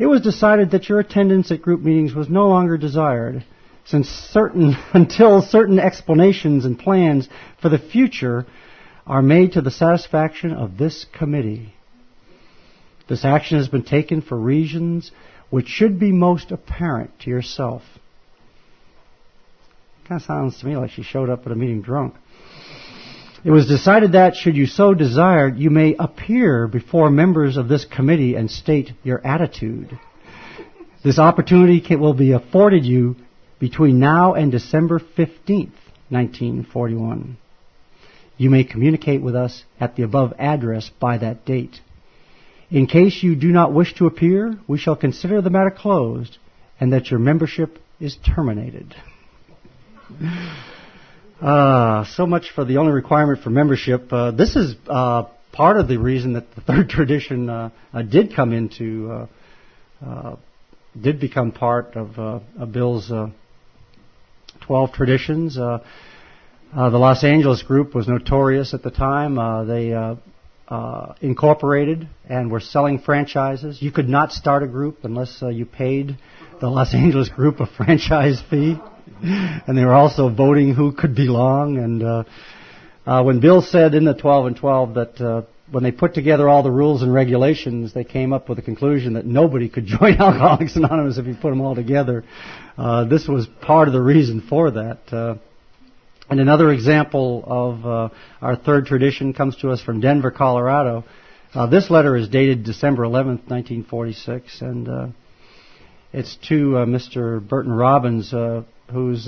It was decided that your attendance at group meetings was no longer desired, until certain explanations and plans for the future are made to the satisfaction of this committee. This action has been taken for reasons which should be most apparent to yourself. Kind of sounds to me like she showed up at a meeting drunk. It was decided that, should you so desire, you may appear before members of this committee and state your attitude. This opportunity will be afforded you between now and December 15th, 1941. You may communicate with us at the above address by that date. In case you do not wish to appear, we shall consider the matter closed and that your membership is terminated. So much for the only requirement for membership. This is part of the reason that the third tradition did become part of Bill's 12 traditions. The Los Angeles group was notorious at the time. They incorporated and were selling franchises. You could not start a group unless you paid the Los Angeles group a franchise fee. And they were also voting who could belong. And when Bill said in the 12 and 12 that when they put together all the rules and regulations, they came up with the conclusion that nobody could join Alcoholics Anonymous if you put them all together. This was part of the reason for that. And another example of our third tradition comes to us from Denver, Colorado. This letter is dated December 11th, 1946, and it's to Mr. Burton Robbins, who's,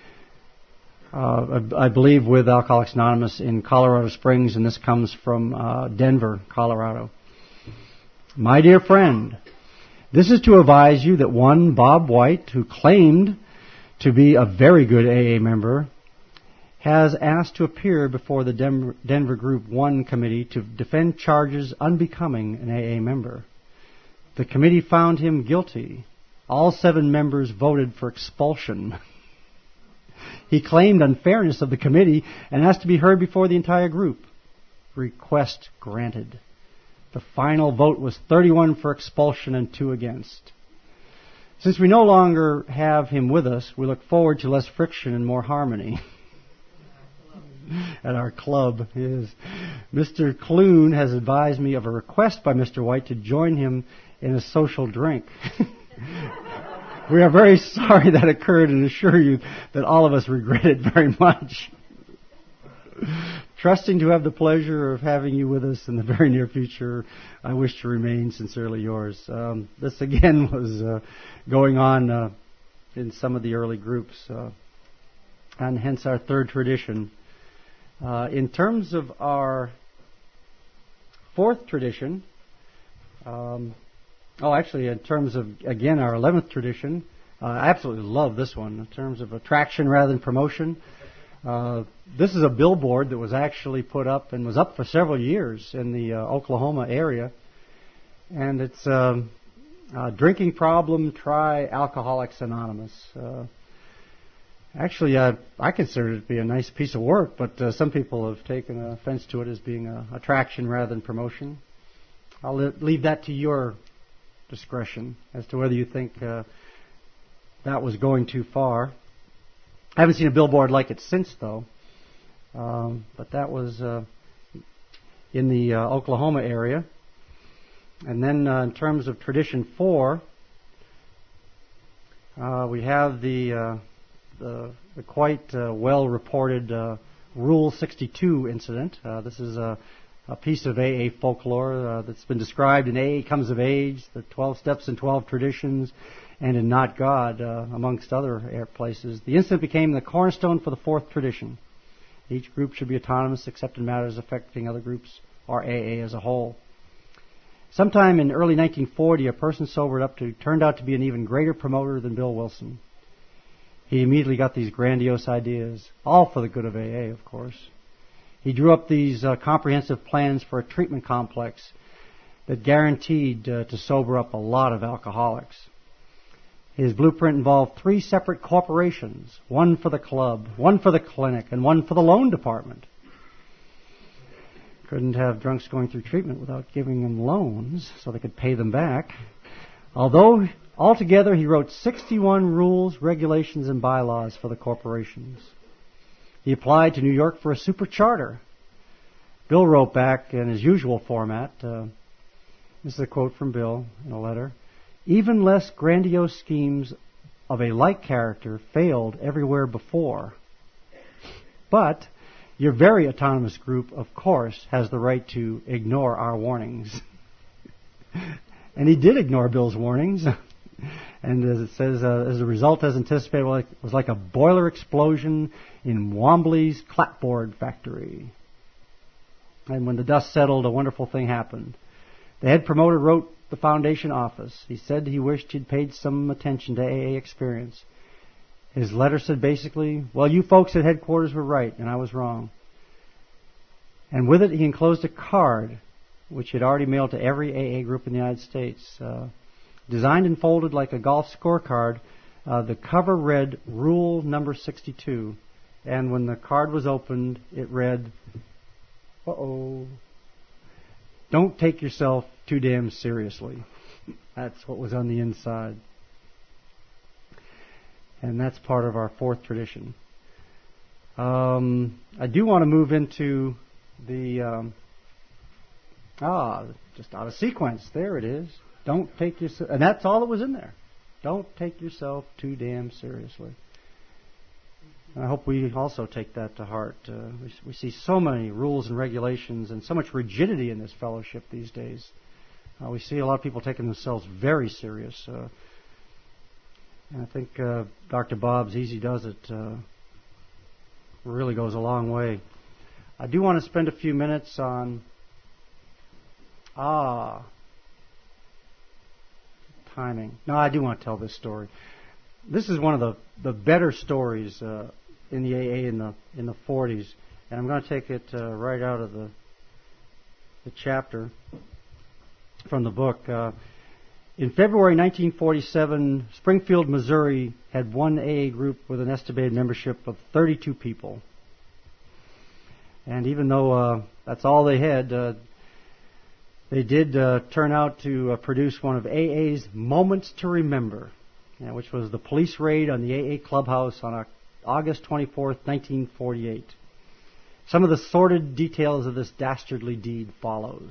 I believe, with Alcoholics Anonymous in Colorado Springs, and this comes from Denver, Colorado. My dear friend, this is to advise you that one Bob White, who claimed to be a very good AA member, has asked to appear before the Denver Group 1 committee to defend charges unbecoming an AA member. The committee found him guilty. All 7 members voted for expulsion. He claimed unfairness of the committee and asked to be heard before the entire group. Request granted. The final vote was 31 for expulsion and 2 against. Since we no longer have him with us, we look forward to less friction and more harmony. At our club, yes. Mr. Clune has advised me of a request by Mr. White to join him in a social drink. We are very sorry that occurred and assure you that all of us regret it very much. Trusting to have the pleasure of having you with us in the very near future, I wish to remain sincerely yours. This again was going on in some of the early groups, and hence our third tradition. In terms of our fourth tradition, in terms of, again, our 11th tradition, I absolutely love this one in terms of attraction rather than promotion. This is a billboard that was actually put up and was up for several years in the Oklahoma area. And it's drinking problem, try Alcoholics Anonymous. Actually, I consider it to be a nice piece of work, but some people have taken offense to it as being attraction rather than promotion. I'll leave that to your discretion as to whether you think that was going too far. I haven't seen a billboard like it since, though. But that was in the Oklahoma area. And then in terms of Tradition 4, we have the quite well-reported Rule 62 incident. This is a piece of AA folklore that's been described in AA Comes of Age, the 12 Steps and 12 Traditions, and in Not God, amongst other places. The incident became the cornerstone for the fourth tradition. Each group should be autonomous except in matters affecting other groups or AA as a whole. Sometime in early 1940, a person sobered up turned out to be an even greater promoter than Bill Wilson. He immediately got these grandiose ideas, all for the good of AA, of course. He drew up these comprehensive plans for a treatment complex that guaranteed to sober up a lot of alcoholics. His blueprint involved 3 separate corporations, one for the club, one for the clinic, and one for the loan department. Couldn't have drunks going through treatment without giving them loans so they could pay them back. Although altogether he wrote 61 rules, regulations, and bylaws for the corporations. He applied to New York for a super charter. Bill wrote back in his usual format. This is a quote from Bill in a letter. Even less grandiose schemes of a like character failed everywhere before. But your very autonomous group, of course, has the right to ignore our warnings. And he did ignore Bill's warnings. And as it says, as a result, as anticipated, it was like a boiler explosion in Wombly's clapboard factory. And when the dust settled, a wonderful thing happened. The head promoter wrote the foundation office. He said he wished he'd paid some attention to AA experience. His letter said basically, well, you folks at headquarters were right, and I was wrong. And with it, he enclosed a card, which he had already mailed to every AA group in the United States. Designed and folded like a golf scorecard, the cover read Rule Number 62. And when the card was opened, it read, don't take yourself too damn seriously. That's what was on the inside. And that's part of our fourth tradition. I do want to move into the... just out of sequence. There it is. Don't take yourself... And that's all that was in there. Don't take yourself too damn seriously. And I hope we also take that to heart. We see so many rules and regulations and so much rigidity in this fellowship these days. We see a lot of people taking themselves very serious. And I think Dr. Bob's Easy Does It really goes a long way. I do want to spend a few minutes on timing. No, I do want to tell this story. This is one of the better stories in the AA in the 40s, and I'm going to take it right out of the chapter from the book. In February 1947, Springfield, Missouri had one AA group with an estimated membership of 32 people. And even though that's all they had, they did turn out to produce one of AA's Moments to Remember, which was the police raid on the AA clubhouse on August 24th, 1948. Some of the sordid details of this dastardly deed follows.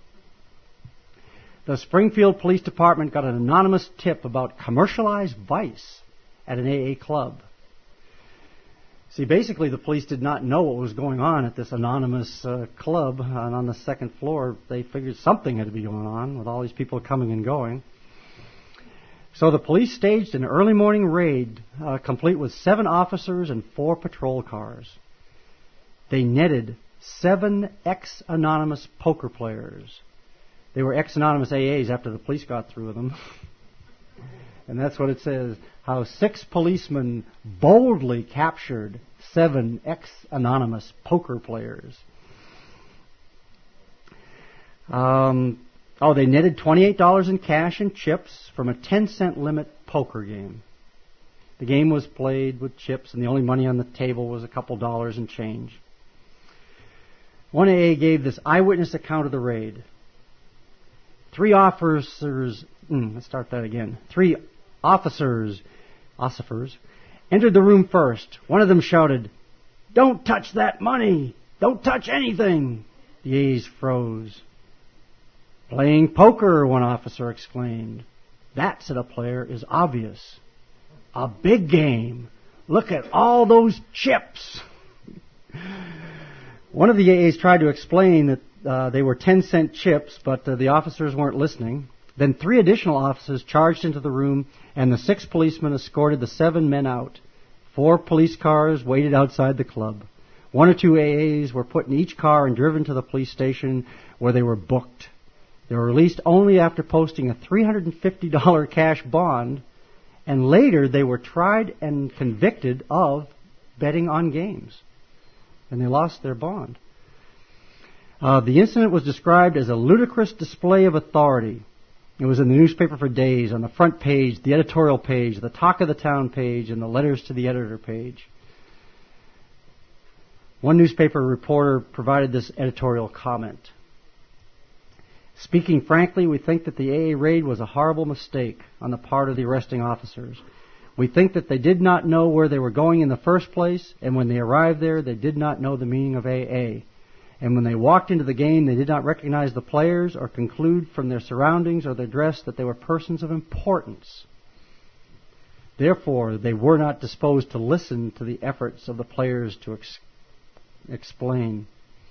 The Springfield Police Department got an anonymous tip about commercialized vice at an AA club. See, basically the police did not know what was going on at this anonymous club, and on the second floor they figured something had to be going on with all these people coming and going. So the police staged an early morning raid, complete with 7 officers and 4 patrol cars. They netted 7 ex-anonymous poker players. They were ex-anonymous AAs after the police got through with them. And that's what it says, how 6 policemen boldly captured 7 ex-anonymous poker players. They netted $28 in cash and chips from a 10-cent limit poker game. The game was played with chips, and the only money on the table was a couple dollars in change. One AA gave this eyewitness account of the raid. 3 officers... let's start that again. 3 officers entered the room first. One of them shouted, "Don't touch that money! Don't touch anything!" The A's froze. "Playing poker," one officer exclaimed. "That," said a player, "is obvious. A big game. Look at all those chips." One of the AAs tried to explain that they were 10-cent chips, but the officers weren't listening. Then 3 additional officers charged into the room, and the 6 policemen escorted the 7 men out. 4 police cars waited outside the club. 1 or 2 AAs were put in each car and driven to the police station, where they were booked. They were released only after posting a $350 cash bond, and later they were tried and convicted of betting on games. And they lost their bond. The incident was described as a ludicrous display of authority. It was in the newspaper for days, on the front page, the editorial page, the talk of the town page, and the letters to the editor page. One newspaper reporter provided this editorial comment. Speaking frankly, we think that the AA raid was a horrible mistake on the part of the arresting officers. We think that they did not know where they were going in the first place, and when they arrived there, they did not know the meaning of AA. And when they walked into the game, they did not recognize the players or conclude from their surroundings or their dress that they were persons of importance. Therefore, they were not disposed to listen to the efforts of the players to explain.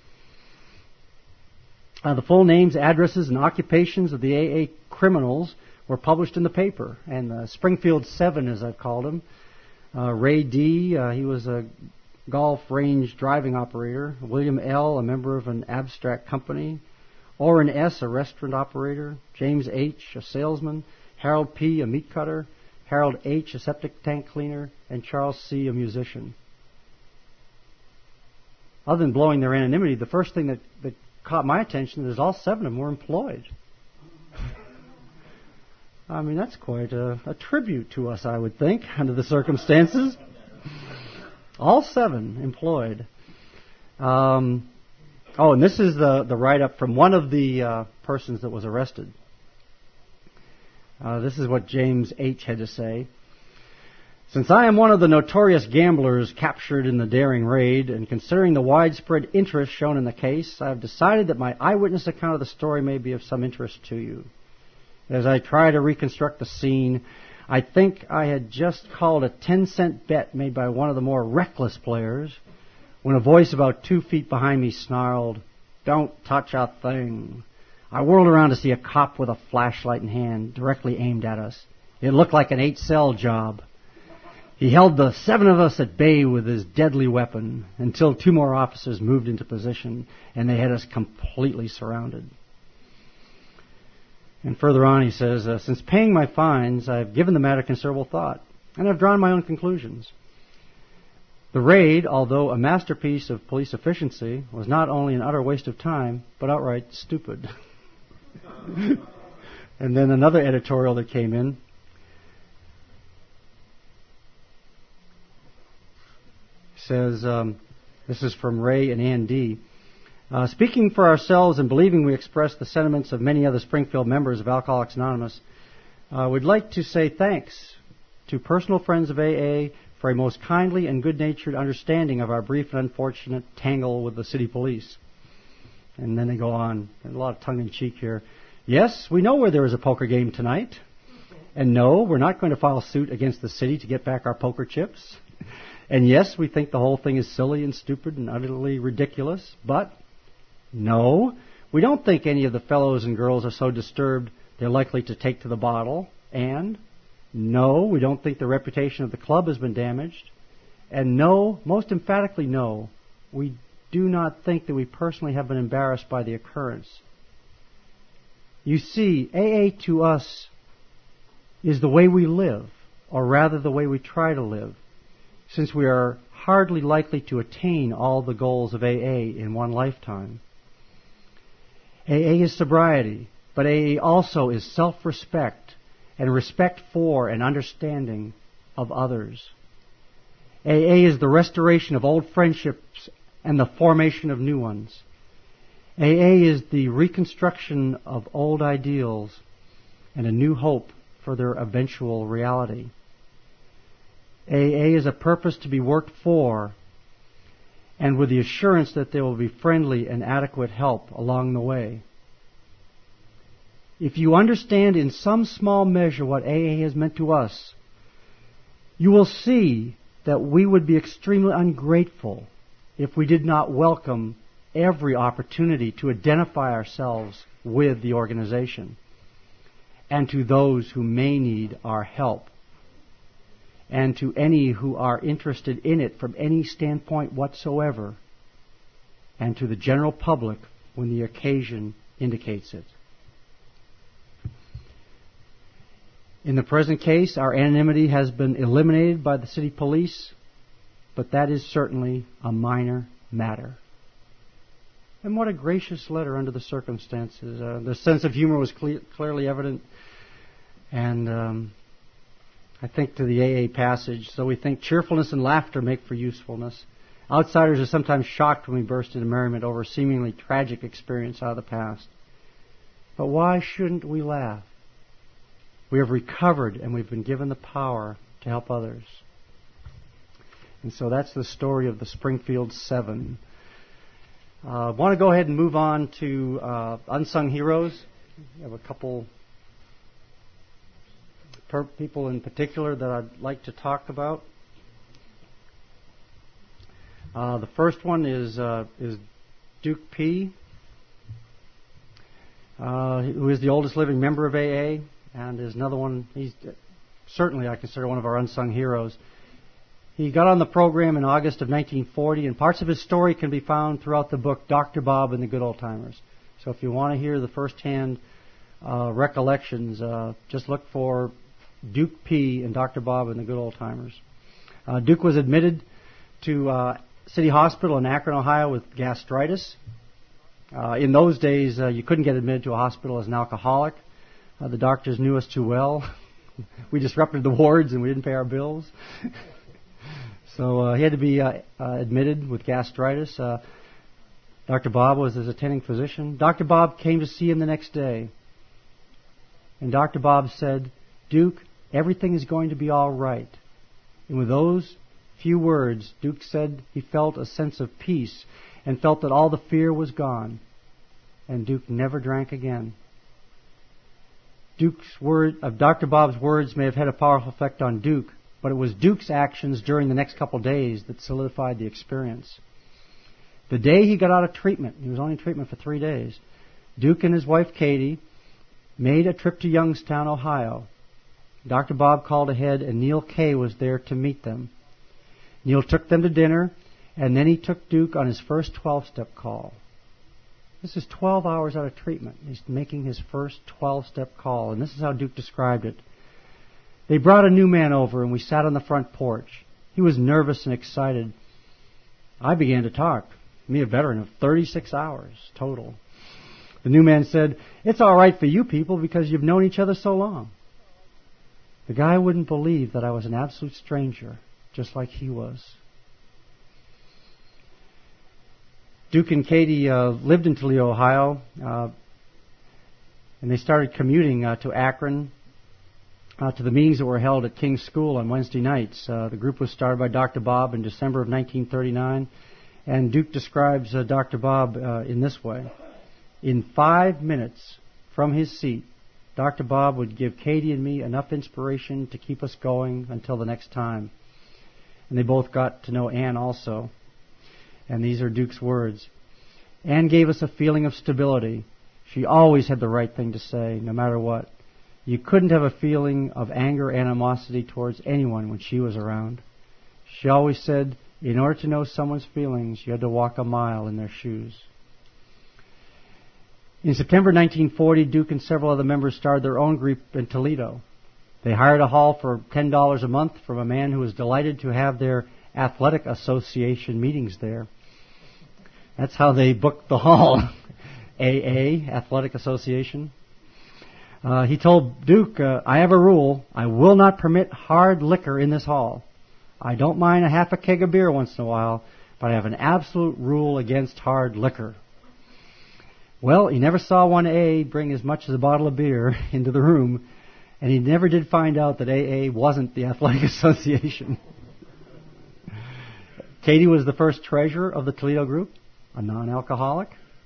The full names, addresses, and occupations of the AA criminals were published in the paper. And Springfield 7, as I've called him, Ray D., he was a golf range driving operator. William L., a member of an abstract company. Orrin S., a restaurant operator. James H., a salesman. Harold P., a meat cutter. Harold H., a septic tank cleaner. And Charles C., a musician. Other than blowing their anonymity, the first thing that caught my attention is all 7 of them were employed. I mean, that's quite a tribute to us, I would think, under the circumstances. All 7 employed. And this is the write-up from one of the persons that was arrested. This is what James H. had to say. Since I am one of the notorious gamblers captured in the daring raid, and considering the widespread interest shown in the case, I have decided that my eyewitness account of the story may be of some interest to you. As I try to reconstruct the scene, I think I had just called a 10-cent bet made by one of the more reckless players, when a voice about 2 feet behind me snarled, "Don't touch a thing." I whirled around to see a cop with a flashlight in hand, directly aimed at us. It looked like an 8-cell job. He held the 7 of us at bay with his deadly weapon until 2 more officers moved into position, and they had us completely surrounded. And further on he says, since paying my fines, I have given the matter considerable thought, and I've drawn my own conclusions. The raid, although a masterpiece of police efficiency, was not only an utter waste of time, but outright stupid. And then another editorial that came in says, this is from Ray and Ann D. Speaking for ourselves and believing we express the sentiments of many other Springfield members of Alcoholics Anonymous, we'd like to say thanks to personal friends of AA for a most kindly and good-natured understanding of our brief and unfortunate tangle with the city police. And then they go on. There's a lot of tongue-in-cheek here. Yes, we know where there is a poker game tonight. And no, we're not going to file suit against the city to get back our poker chips. And yes, we think the whole thing is silly and stupid and utterly ridiculous. But no, we don't think any of the fellows and girls are so disturbed they're likely to take to the bottle. And no, we don't think the reputation of the club has been damaged. And no, most emphatically no, we do not think that we personally have been embarrassed by the occurrence. You see, AA to us is the way we live, or rather the way we try to live, since we are hardly likely to attain all the goals of AA in one lifetime. AA is sobriety, but AA also is self-respect and respect for and understanding of others. AA is the restoration of old friendships and the formation of new ones. AA is the reconstruction of old ideals and a new hope for their eventual reality. AA is a purpose to be worked for, and with the assurance that there will be friendly and adequate help along the way. If you understand in some small measure what AA has meant to us, you will see that we would be extremely ungrateful if we did not welcome every opportunity to identify ourselves with the organization and to those who may need our help, and to any who are interested in it from any standpoint whatsoever, and to the general public when the occasion indicates it. In the present case, our anonymity has been eliminated by the city police, but that is certainly a minor matter. And what a gracious letter under the circumstances. The sense of humor was clearly evident. And I think to the AA passage, so we think cheerfulness and laughter make for usefulness. Outsiders are sometimes shocked when we burst into merriment over a seemingly tragic experience out of the past. But why shouldn't we laugh? We have recovered and we've been given the power to help others. And so that's the story of the Springfield Seven. I want to go ahead and move on to Unsung Heroes. We have a couple people in particular that I'd like to talk about. The first one is Duke P., who is the oldest living member of AA, and is another one. He's certainly, I consider, one of our unsung heroes. He got on the program in August of 1940, and parts of his story can be found throughout the book Dr. Bob and the Good Old Timers. So if you want to hear the first-hand recollections, just look for Duke P. and Dr. Bob and the Good Old Timers. Duke was admitted to City Hospital in Akron, Ohio with gastritis. In those days, you couldn't get admitted to a hospital as an alcoholic. The doctors knew us too well. We disrupted the wards and we didn't pay our bills. So he had to be admitted with gastritis. Dr. Bob was his attending physician. Dr. Bob came to see him the next day. And Dr. Bob said, "Duke, everything is going to be all right." And with those few words, Duke said he felt a sense of peace and felt that all the fear was gone. And Duke never drank again. Dr. Bob's words may have had a powerful effect on Duke, but it was Duke's actions during the next couple of days that solidified the experience. The day he got out of treatment, he was only in treatment for 3 days, Duke and his wife Katie made a trip to Youngstown, Ohio. Dr. Bob called ahead and Neil Kay was there to meet them. Neil took them to dinner, and then he took Duke on his first 12-step call. This is 12 hours out of treatment. He's making his first 12-step call, and this is how Duke described it. They brought a new man over, and we sat on the front porch. He was nervous and excited. I began to talk. Me, a veteran of 36 hours total. The new man said, "It's all right for you people because you've known each other so long." The guy wouldn't believe that I was an absolute stranger, just like he was. Duke and Katie lived in Toledo, Ohio, and they started commuting to Akron to the meetings that were held at King's School on Wednesday nights. The group was started by Dr. Bob in December of 1939, and Duke describes Dr. Bob in this way. In 5 minutes from his seat, Dr. Bob would give Katie and me enough inspiration to keep us going until the next time. And they both got to know Ann also. And these are Duke's words. Ann gave us a feeling of stability. She always had the right thing to say, no matter what. You couldn't have a feeling of anger or animosity towards anyone when she was around. She always said, in order to know someone's feelings, you had to walk a mile in their shoes. In September 1940, Duke and several other members started their own group in Toledo. They hired a hall for $10 a month from a man who was delighted to have their athletic association meetings there. That's how they booked the hall. AA, Athletic Association. He told Duke, "I have a rule. I will not permit hard liquor in this hall. I don't mind a half a keg of beer once in a while, but I have an absolute rule against hard liquor." Well, he never saw one AA bring as much as a bottle of beer into the room, and he never did find out that AA wasn't the Athletic Association. Katie was the first treasurer of the Toledo group, a non-alcoholic.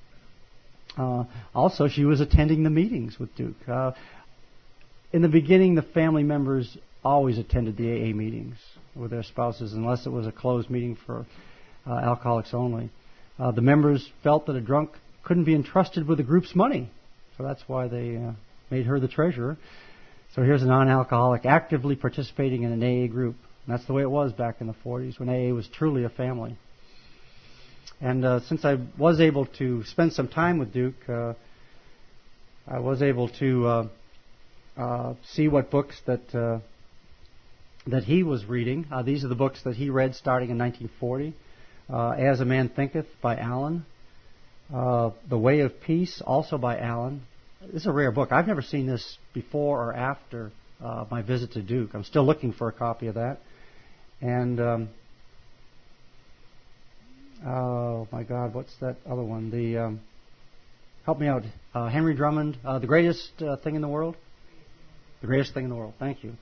Also, she was attending the meetings with Duke. In the beginning, the family members always attended the AA meetings with their spouses, unless it was a closed meeting for alcoholics only. The members felt that a drunk couldn't be entrusted with the group's money, so that's why they made her the treasurer. So here's a non-alcoholic actively participating in an AA group. And that's the way it was back in the 40s, when AA was truly a family. And since I was able to spend some time with Duke, I was able to see what books that he was reading. These are the books that he read starting in 1940. As a Man Thinketh by Allen. The Way of Peace, also by Allen. This is a rare book. I've never seen this before or after my visit to Duke. I'm still looking for a copy of that. And, oh my God, what's that other one? help me out. Henry Drummond, the greatest thing in the world? The greatest thing in the world. Thank you.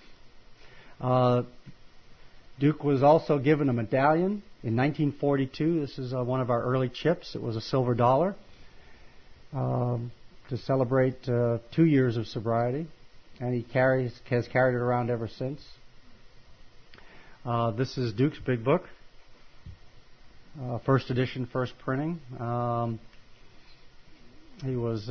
Duke was also given a medallion in 1942. This is one of our early chips. It was a silver dollar to celebrate 2 years of sobriety, and he has carried it around ever since. This is Duke's big book, first edition, first printing. He was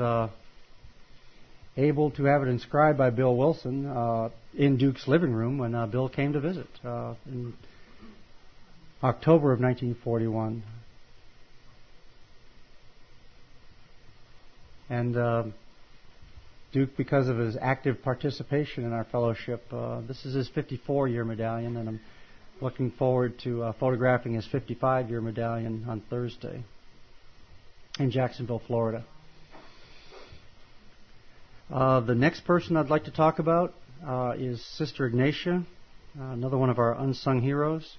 able to have it inscribed by Bill Wilson in Duke's living room when Bill came to visit in October of 1941. And Duke, because of his active participation in our fellowship, this is his 54-year medallion, and I'm looking forward to photographing his 55-year medallion on Thursday in Jacksonville, Florida. The next person I'd like to talk about is Sister Ignatia, another one of our unsung heroes.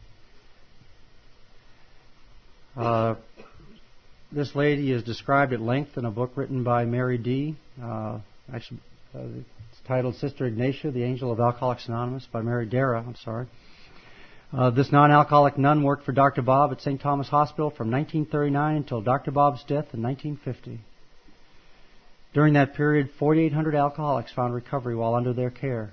This lady is described at length in a book written by Mary D. It's titled Sister Ignatia, the Angel of Alcoholics Anonymous, by Mary Dara. This non-alcoholic nun worked for Dr. Bob at St. Thomas Hospital from 1939 until Dr. Bob's death in 1950. During that period, 4,800 alcoholics found recovery while under their care.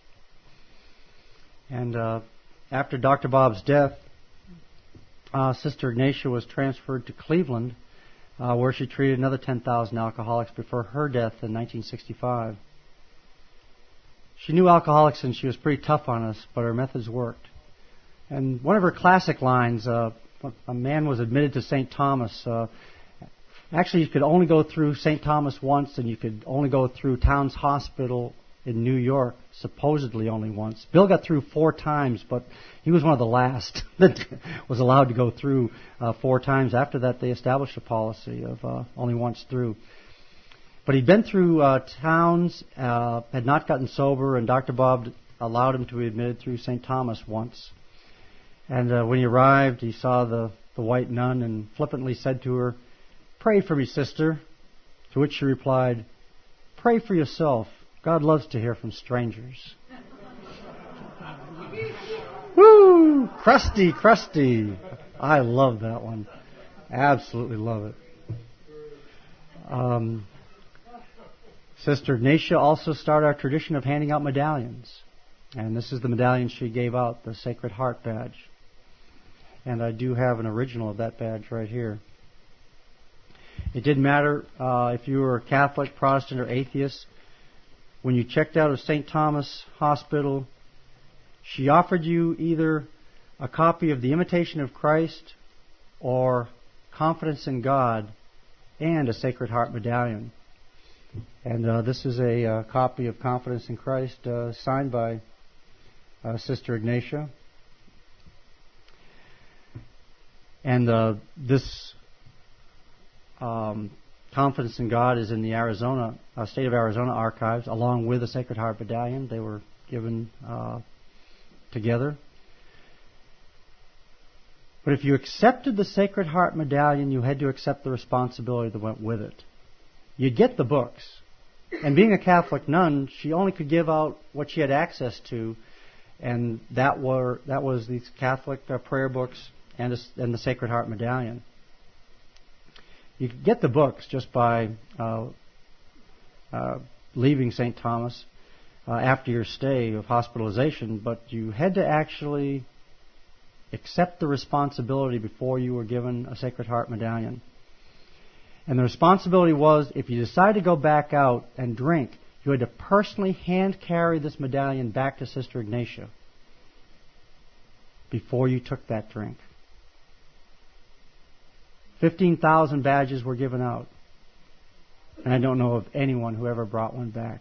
And after Dr. Bob's death, Sister Ignatia was transferred to Cleveland, where she treated another 10,000 alcoholics before her death in 1965. She knew alcoholics and she was pretty tough on us, but her methods worked. And one of her classic lines, a man was admitted to St. Thomas. Actually, you could only go through St. Thomas once, and you could only go through Towns Hospital in New York, supposedly only once. Bill got through 4 times, but he was one of the last that was allowed to go through 4 times. After that, they established a policy of only once through. But he'd been through Towns, had not gotten sober, and Dr. Bob allowed him to be admitted through St. Thomas once. And when he arrived, he saw the white nun and flippantly said to her, "Pray for me, sister." To which she replied, "Pray for yourself. God loves to hear from strangers." Woo! Crusty, crusty. I love that one. Absolutely love it. Sister Ignatia also started our tradition of handing out medallions. And this is the medallion she gave out, the Sacred Heart badge. And I do have an original of that badge right here. It didn't matter if you were Catholic, Protestant, or atheist. When you checked out of St. Thomas Hospital, she offered you either a copy of The Imitation of Christ or Confidence in God and a Sacred Heart medallion. And this is a copy of Confidence in Christ signed by Sister Ignatia. And this Confidence in God is in the state of Arizona archives, along with the Sacred Heart medallion. They were given together. But if you accepted the Sacred Heart medallion, you had to accept the responsibility that went with it. You'd get the books. And being a Catholic nun, she only could give out what she had access to, and that was these Catholic prayer books and the Sacred Heart medallion. You could get the books just by leaving St. Thomas after your stay of hospitalization, but you had to actually accept the responsibility before you were given a Sacred Heart medallion. And the responsibility was, if you decided to go back out and drink, you had to personally hand carry this medallion back to Sister Ignatia before you took that drink. 15,000 badges were given out. And I don't know of anyone who ever brought one back.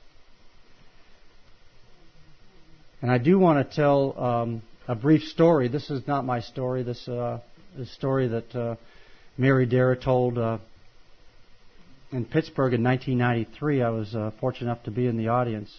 And I do want to tell a brief story. This is not my story. This is a story that Mary Dara told in Pittsburgh in 1993. I was fortunate enough to be in the audience.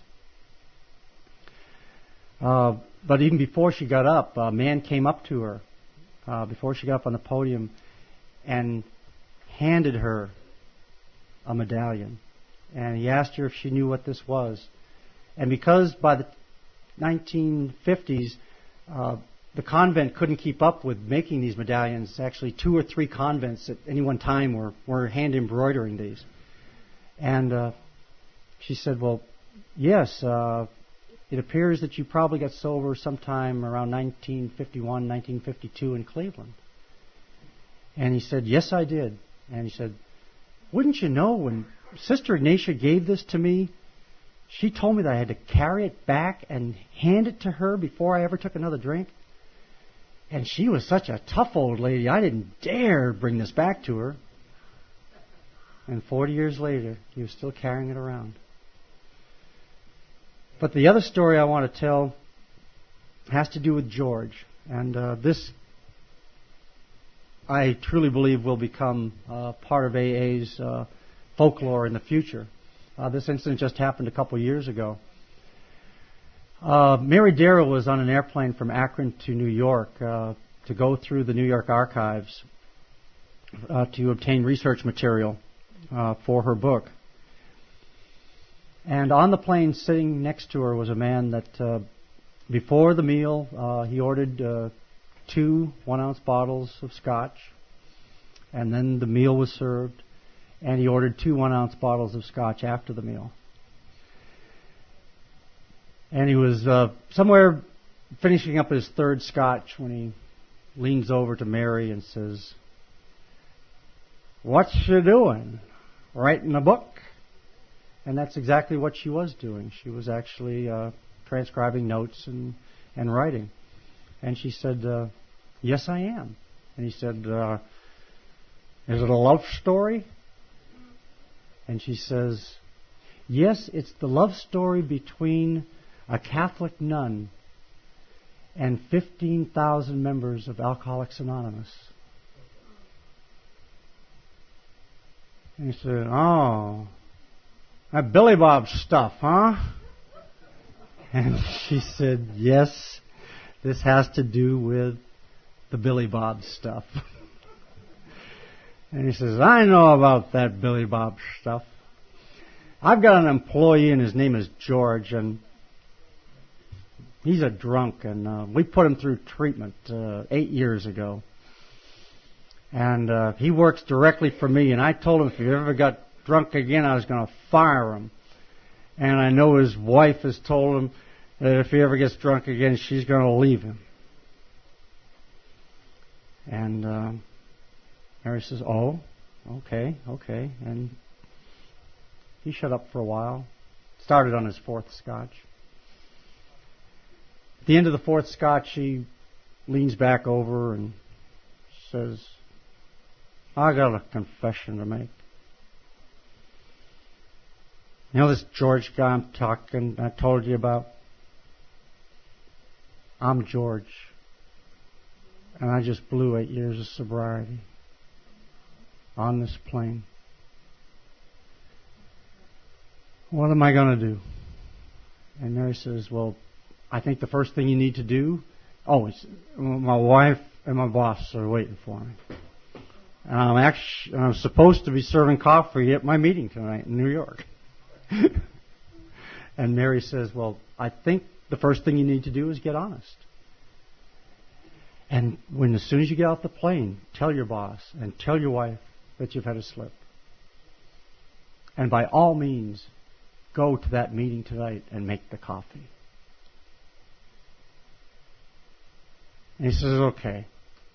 But even before she got up, a man came up to her before she got up on the podium and handed her a medallion. And he asked her if she knew what this was. And because by the 1950s, the convent couldn't keep up with making these medallions, actually 2 or 3 convents at any one time were hand embroidering these. And she said, well, yes, it appears that you probably got sober sometime around 1951, 1952 in Cleveland. And he said, yes, I did. And he said, wouldn't you know, when Sister Ignatia gave this to me, she told me that I had to carry it back and hand it to her before I ever took another drink. And she was such a tough old lady, I didn't dare bring this back to her. And 40 years later, he was still carrying it around. But the other story I want to tell has to do with George. And this, I truly believe, will become part of AA's folklore in the future. This incident just happened a couple years ago. Mary Darrell was on an airplane from Akron to New York to go through the New York archives to obtain research material for her book. And on the plane, sitting next to her, was a man that before the meal, he ordered 2 1-ounce bottles of scotch, and then the meal was served, and he ordered 2 1-ounce bottles of scotch after the meal. And he was somewhere finishing up his 3rd scotch when he leans over to Mary and says, "What's she doing? Writing a book?" And that's exactly what she was doing. She was actually transcribing notes and writing. And she said, "Yes, I am." And he said, "Is it a love story?" And she says, "Yes, it's the love story between a Catholic nun and 15,000 members of Alcoholics Anonymous." And he said, "Oh, that Billy Bob stuff, huh?" And she said, "Yes, this has to do with the Billy Bob stuff." And he says, "I know about that Billy Bob stuff. I've got an employee and his name is George, and he's a drunk, and we put him through treatment 8 years ago. And he works directly for me, and I told him if he ever got drunk again, I was going to fire him. And I know his wife has told him that if he ever gets drunk again, she's going to leave him." And Mary says, "Oh, okay. And he shut up for a while, started on his 4th scotch. At the end of the 4th scotch, she leans back over and says, "I got a confession to make. You know this George guy I told you about? I'm George. And I just blew 8 years of sobriety on this plane. What am I going to do?" And Mary says, "Well, I think the first thing you need to do..." "Oh, my wife and my boss are waiting for me. And I'm supposed to be serving coffee at my meeting tonight in New York." And Mary says, "Well, I think the first thing you need to do is get honest. And as soon as you get off the plane, tell your boss and tell your wife that you've had a slip. And by all means, go to that meeting tonight and make the coffee." And he says, "Okay."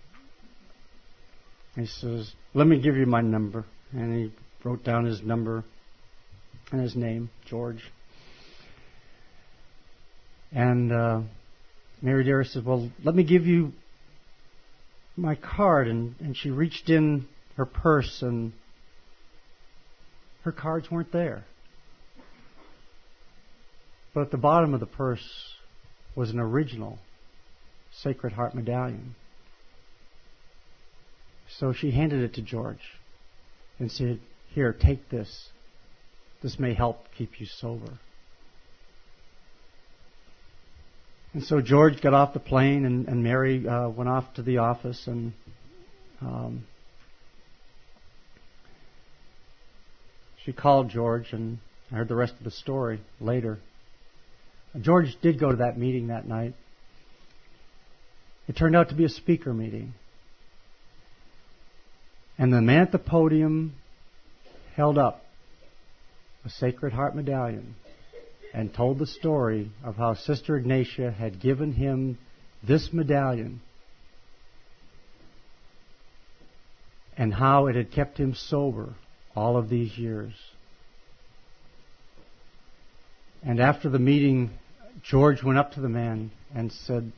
He says, "Let me give you my number." And he wrote down his number and his name, George. And Mary Darrell said, "Well, let me give you my card." And she reached in her purse, and her cards weren't there. But at the bottom of the purse was an original Sacred Heart medallion. So she handed it to George and said, "Here, take this. This may help keep you sober." And so George got off the plane, and Mary went off to the office, and she called George, and I heard the rest of the story later. George did go to that meeting that night. It turned out to be a speaker meeting. And the man at the podium held up a Sacred Heart medallion and told the story of how Sister Ignatia had given him this medallion and how it had kept him sober all of these years. And after the meeting, George went up to the man and said,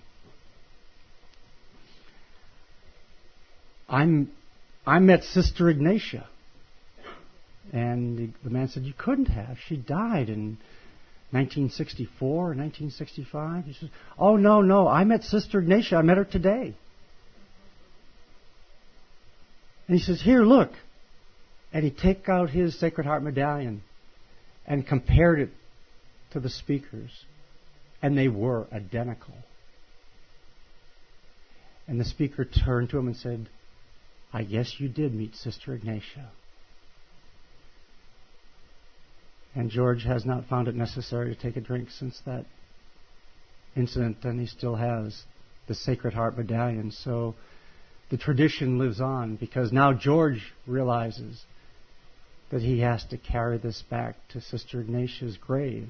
I met Sister Ignatia. And the man said, you couldn't have. She died in 1964 or 1965. He says, oh, no, I met Sister Ignatia. I met her today. And he says, here, look. And he took out his Sacred Heart medallion and compared it to the speakers. And they were identical. And the speaker turned to him and said, I guess you did meet Sister Ignatia. And George has not found it necessary to take a drink since that incident, and he still has the Sacred Heart medallion. So the tradition lives on, because now George realizes that he has to carry this back to Sister Ignatia's grave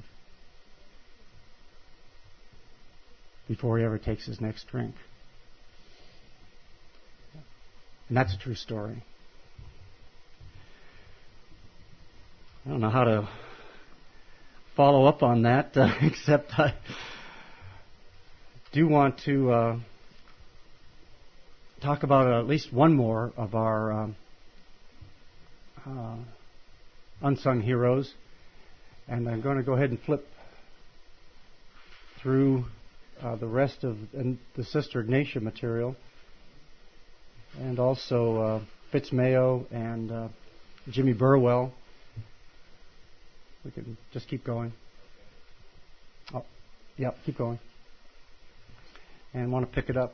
before he ever takes his next drink. And that's a true story. I don't know how to follow up on that, except I do want to talk about at least one more of our unsung heroes. And I'm going to go ahead and flip through the rest of the Sister Ignatia material, and also Fitz Mayo and Jimmy Burwell. We can just keep going. Oh, yeah, keep going. And want to pick it up.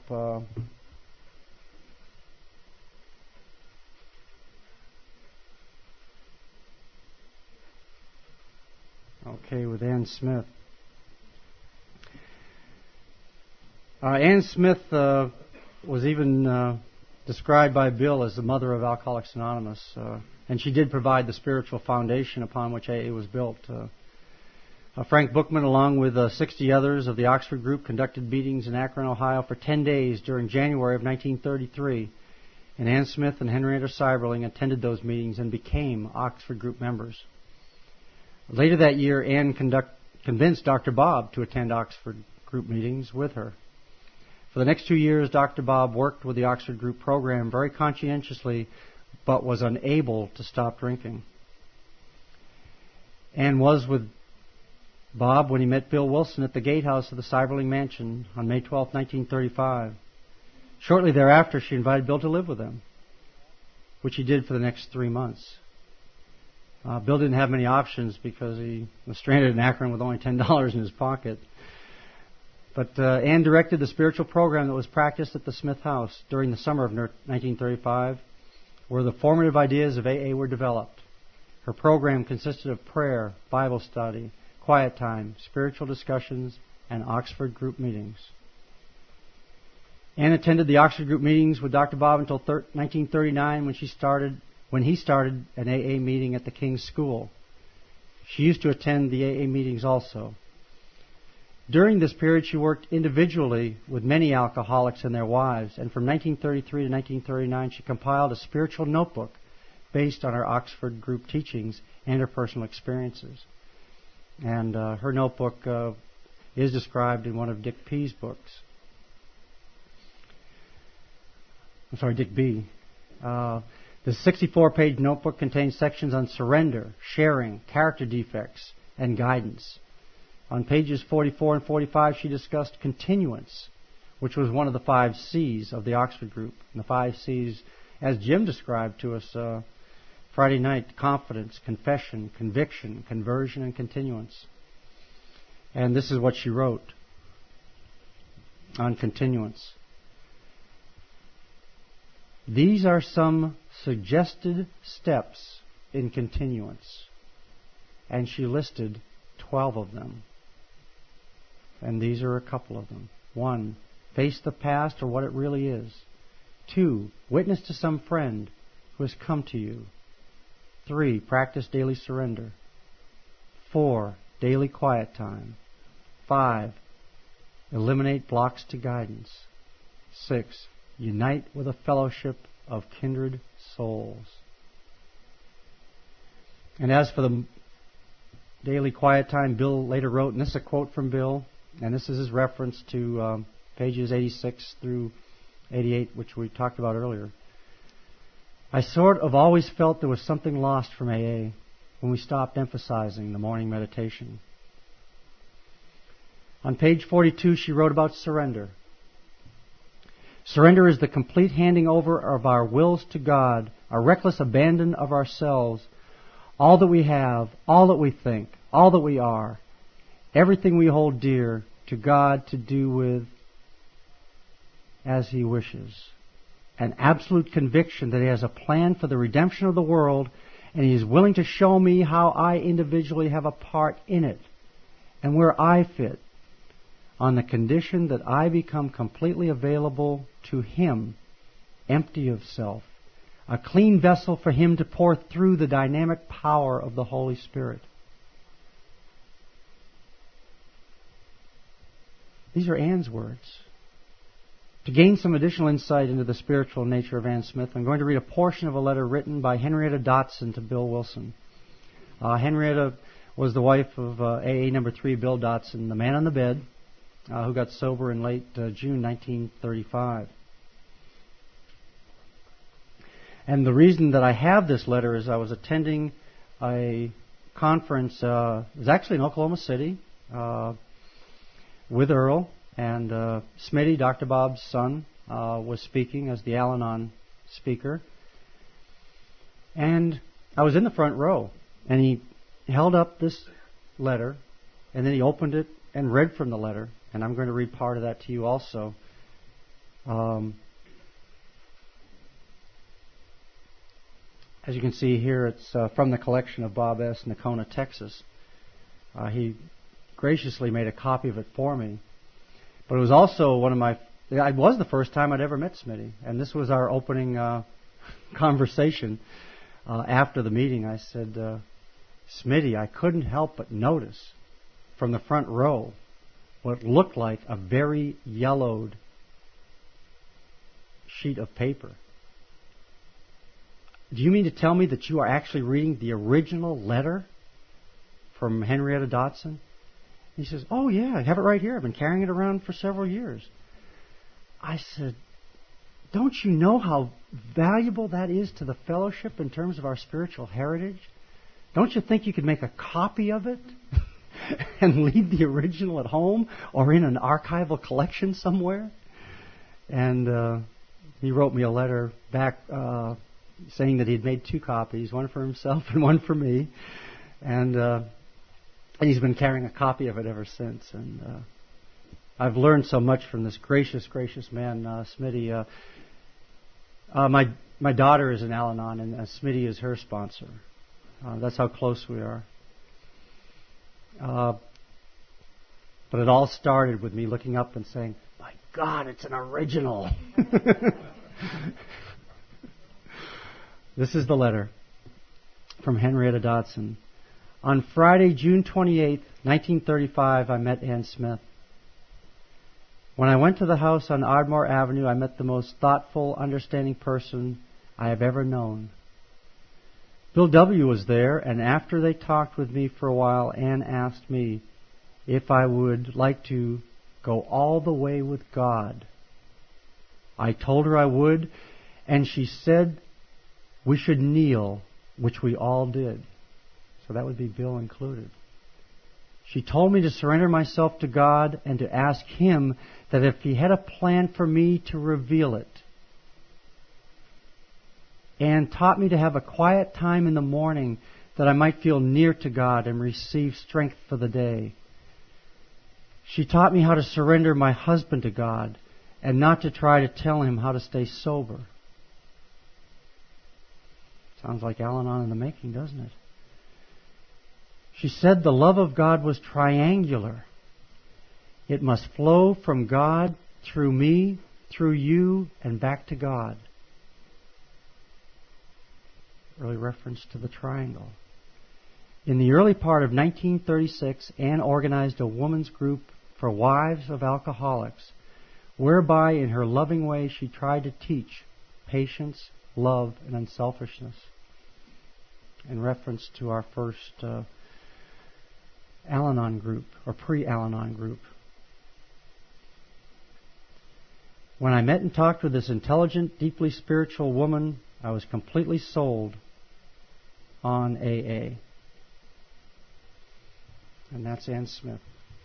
Okay, with Ann Smith. Ann Smith was even described by Bill as the mother of Alcoholics Anonymous, and she did provide the spiritual foundation upon which AA was built. Frank Bookman, along with 60 others of the Oxford Group, conducted meetings in Akron, Ohio for 10 days during January of 1933, and Ann Smith and Henrietta Seiberling attended those meetings and became Oxford Group members. Later that year, Ann convinced Dr. Bob to attend Oxford Group meetings with her. For the next 2 years, Dr. Bob worked with the Oxford Group program very conscientiously, but was unable to stop drinking. Ann was with Bob when he met Bill Wilson at the gatehouse of the Seiberling Mansion on May 12, 1935. Shortly thereafter, she invited Bill to live with them, which he did for the next 3 months. Bill didn't have many options because he was stranded in Akron with only $10 in his pocket. But Ann directed the spiritual program that was practiced at the Smith House during the summer of 1935, where the formative ideas of AA were developed. Her program consisted of prayer, Bible study, quiet time, spiritual discussions, and Oxford Group meetings. Ann attended the Oxford Group meetings with Dr. Bob until 1939 when he started an AA meeting at the King's School. She used to attend the AA meetings also. During this period, she worked individually with many alcoholics and their wives, and from 1933 to 1939, she compiled a spiritual notebook based on her Oxford Group teachings and her personal experiences. And her notebook is described in one of Dick P's books. Dick B. The 64-page notebook contains sections on surrender, sharing, character defects, and guidance. On pages 44 and 45, she discussed continuance, which was one of the 5 C's of the Oxford Group. And the 5 C's, as Jim described to us Friday night: confidence, confession, conviction, conversion, and continuance. And this is what she wrote on continuance. These are some suggested steps in continuance. and she listed 12 of them. And these are a couple of them. 1, face the past or what it really is. 2, witness to some friend who has come to you. 3, practice daily surrender. 4, daily quiet time. 5, eliminate blocks to guidance. 6, unite with a fellowship of kindred souls. And as for the daily quiet time, Bill later wrote, and this is a quote from Bill, and this is his reference to pages 86 through 88, which we talked about earlier. I sort of always felt there was something lost from AA when we stopped emphasizing the morning meditation. On page 42, she wrote about surrender. Surrender is the complete handing over of our wills to God, a reckless abandon of ourselves, all that we have, all that we think, all that we are, everything we hold dear to God to do with as He wishes. An absolute conviction that He has a plan for the redemption of the world, and He is willing to show me how I individually have a part in it and where I fit, on the condition that I become completely available to Him, empty of self, a clean vessel for Him to pour through the dynamic power of the Holy Spirit. These are Anne's words. To gain some additional insight into the spiritual nature of Anne Smith, I'm going to read a portion of a letter written by Henrietta Dotson to Bill Wilson. Henrietta was the wife of AA number 3, Bill Dotson, the man on the bed, who got sober in late June 1935. And the reason that I have this letter is I was attending a conference, it was actually in Oklahoma City, with Earl, and Smitty, Dr. Bob's son, was speaking as the Al-Anon speaker. And I was in the front row, and he held up this letter, and then he opened it and read from the letter. And I'm going to read part of that to you also. As you can see here, it's from the collection of Bob S. Nocona, Texas. He graciously made a copy of it for me. But it was also it was the first time I'd ever met Smitty. And this was our opening conversation after the meeting. I said, Smitty, I couldn't help but notice from the front row what looked like a very yellowed sheet of paper. Do you mean to tell me that you are actually reading the original letter from Henrietta Dotson? He says, oh yeah, I have it right here. I've been carrying it around for several years. I said, don't you know how valuable that is to the fellowship in terms of our spiritual heritage? Don't you think you could make a copy of it and leave the original at home or in an archival collection somewhere? And he wrote me a letter back saying that he had made 2 copies, one for himself and one for me. And he's been carrying a copy of it ever since. And I've learned so much from this gracious, gracious man, Smitty. My daughter is an Al-Anon, and Smitty is her sponsor. That's how close we are. But it all started with me looking up and saying, my God, it's an original. This is the letter from Henrietta Dotson. On Friday, June 28, 1935, I met Anne Smith. When I went to the house on Ardmore Avenue, I met the most thoughtful, understanding person I have ever known. Bill W. was there, and after they talked with me for a while, Anne asked me if I would like to go all the way with God. I told her I would, and she said we should kneel, which we all did. So that would be Bill included. She told me to surrender myself to God and to ask Him that if He had a plan for me to reveal it. And taught me to have a quiet time in the morning that I might feel near to God and receive strength for the day. She taught me how to surrender my husband to God and not to try to tell him how to stay sober. Sounds like Al-Anon in the making, doesn't it? She said the love of God was triangular. It must flow from God through me, through you, and back to God. Early reference to the triangle. In the early part of 1936, Anne organized a women's group for wives of alcoholics, whereby in her loving way she tried to teach patience, love, and unselfishness. In reference to our first Al-Anon group, or pre-Al-Anon group. When I met and talked with this intelligent, deeply spiritual woman, I was completely sold on AA. And that's Anne Smith.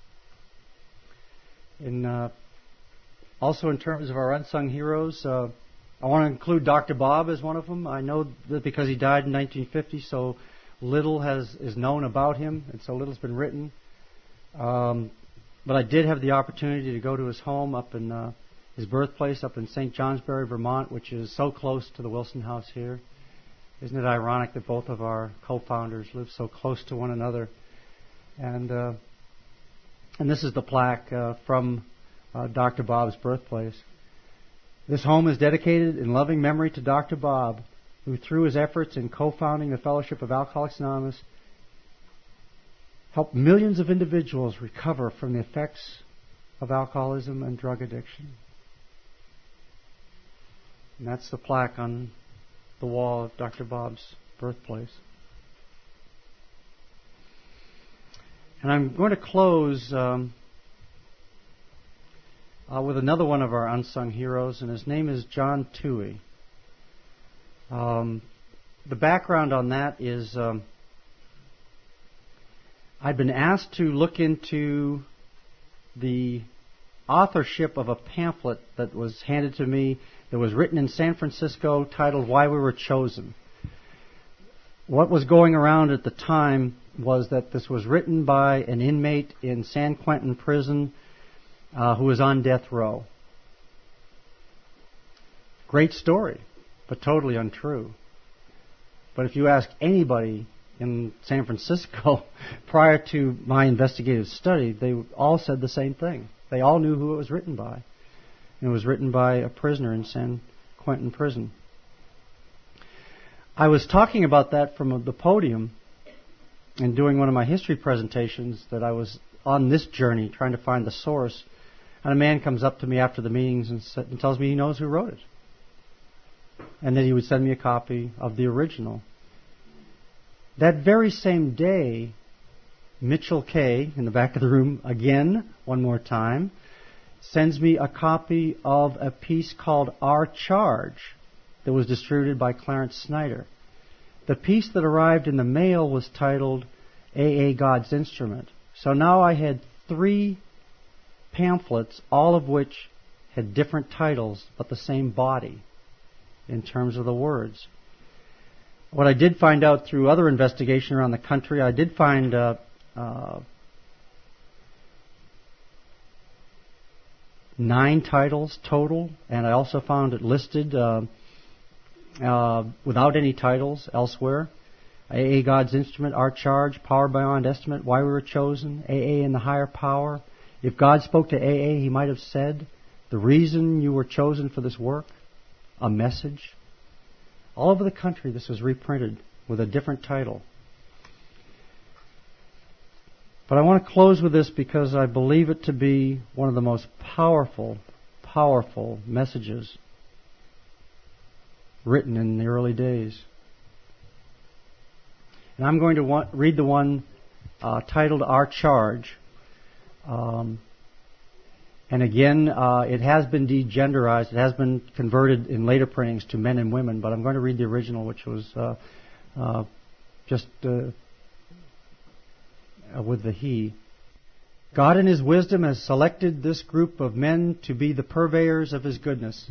Also in terms of our unsung heroes, I want to include Dr. Bob as one of them. I know that because he died in 1950, so little is known about him, and so little's been written. But I did have the opportunity to go to his home up in his birthplace up in St. Johnsbury, Vermont, which is so close to the Wilson House here. Isn't it ironic that both of our co-founders live so close to one another? And this is the plaque from Dr. Bob's birthplace. This home is dedicated in loving memory to Dr. Bob, who through his efforts in co-founding the Fellowship of Alcoholics Anonymous helped millions of individuals recover from the effects of alcoholism and drug addiction. And that's the plaque on the wall of Dr. Bob's birthplace. And I'm going to close with another one of our unsung heroes, and his name is John Toohey. The background on that is I'd been asked to look into the authorship of a pamphlet that was handed to me that was written in San Francisco titled Why We Were Chosen. What was going around at the time was that this was written by an inmate in San Quentin prison who was on death row. Great story, but totally untrue. But if you ask anybody in San Francisco prior to my investigative study, they all said the same thing. They all knew who it was written by. And it was written by a prisoner in San Quentin prison. I was talking about that from the podium and doing one of my history presentations that I was on this journey trying to find the source. And a man comes up to me after the meetings and tells me he knows who wrote it. And that he would send me a copy of the original. That very same day, Mitchell K., in the back of the room again, one more time, sends me a copy of a piece called Our Charge that was distributed by Clarence Snyder. The piece that arrived in the mail was titled AA God's Instrument. So now I had 3 pamphlets, all of which had different titles, but the same body in terms of the words. What I did find out through other investigation around the country, I did find 9 titles total, and I also found it listed without any titles elsewhere. AA God's Instrument, Our Charge, Power Beyond Estimate, Why We Were Chosen, AA and the Higher Power. If God spoke to AA, He might have said, the reason you were chosen for this work, a message. All over the country this was reprinted with a different title. But I want to close with this because I believe it to be one of the most powerful, powerful messages written in the early days. And I'm going to read the one titled Our Charge. And again, it has been degenderized. It has been converted in later printings to men and women. But I'm going to read the original, which was just with the he. God in His wisdom has selected this group of men to be the purveyors of His goodness.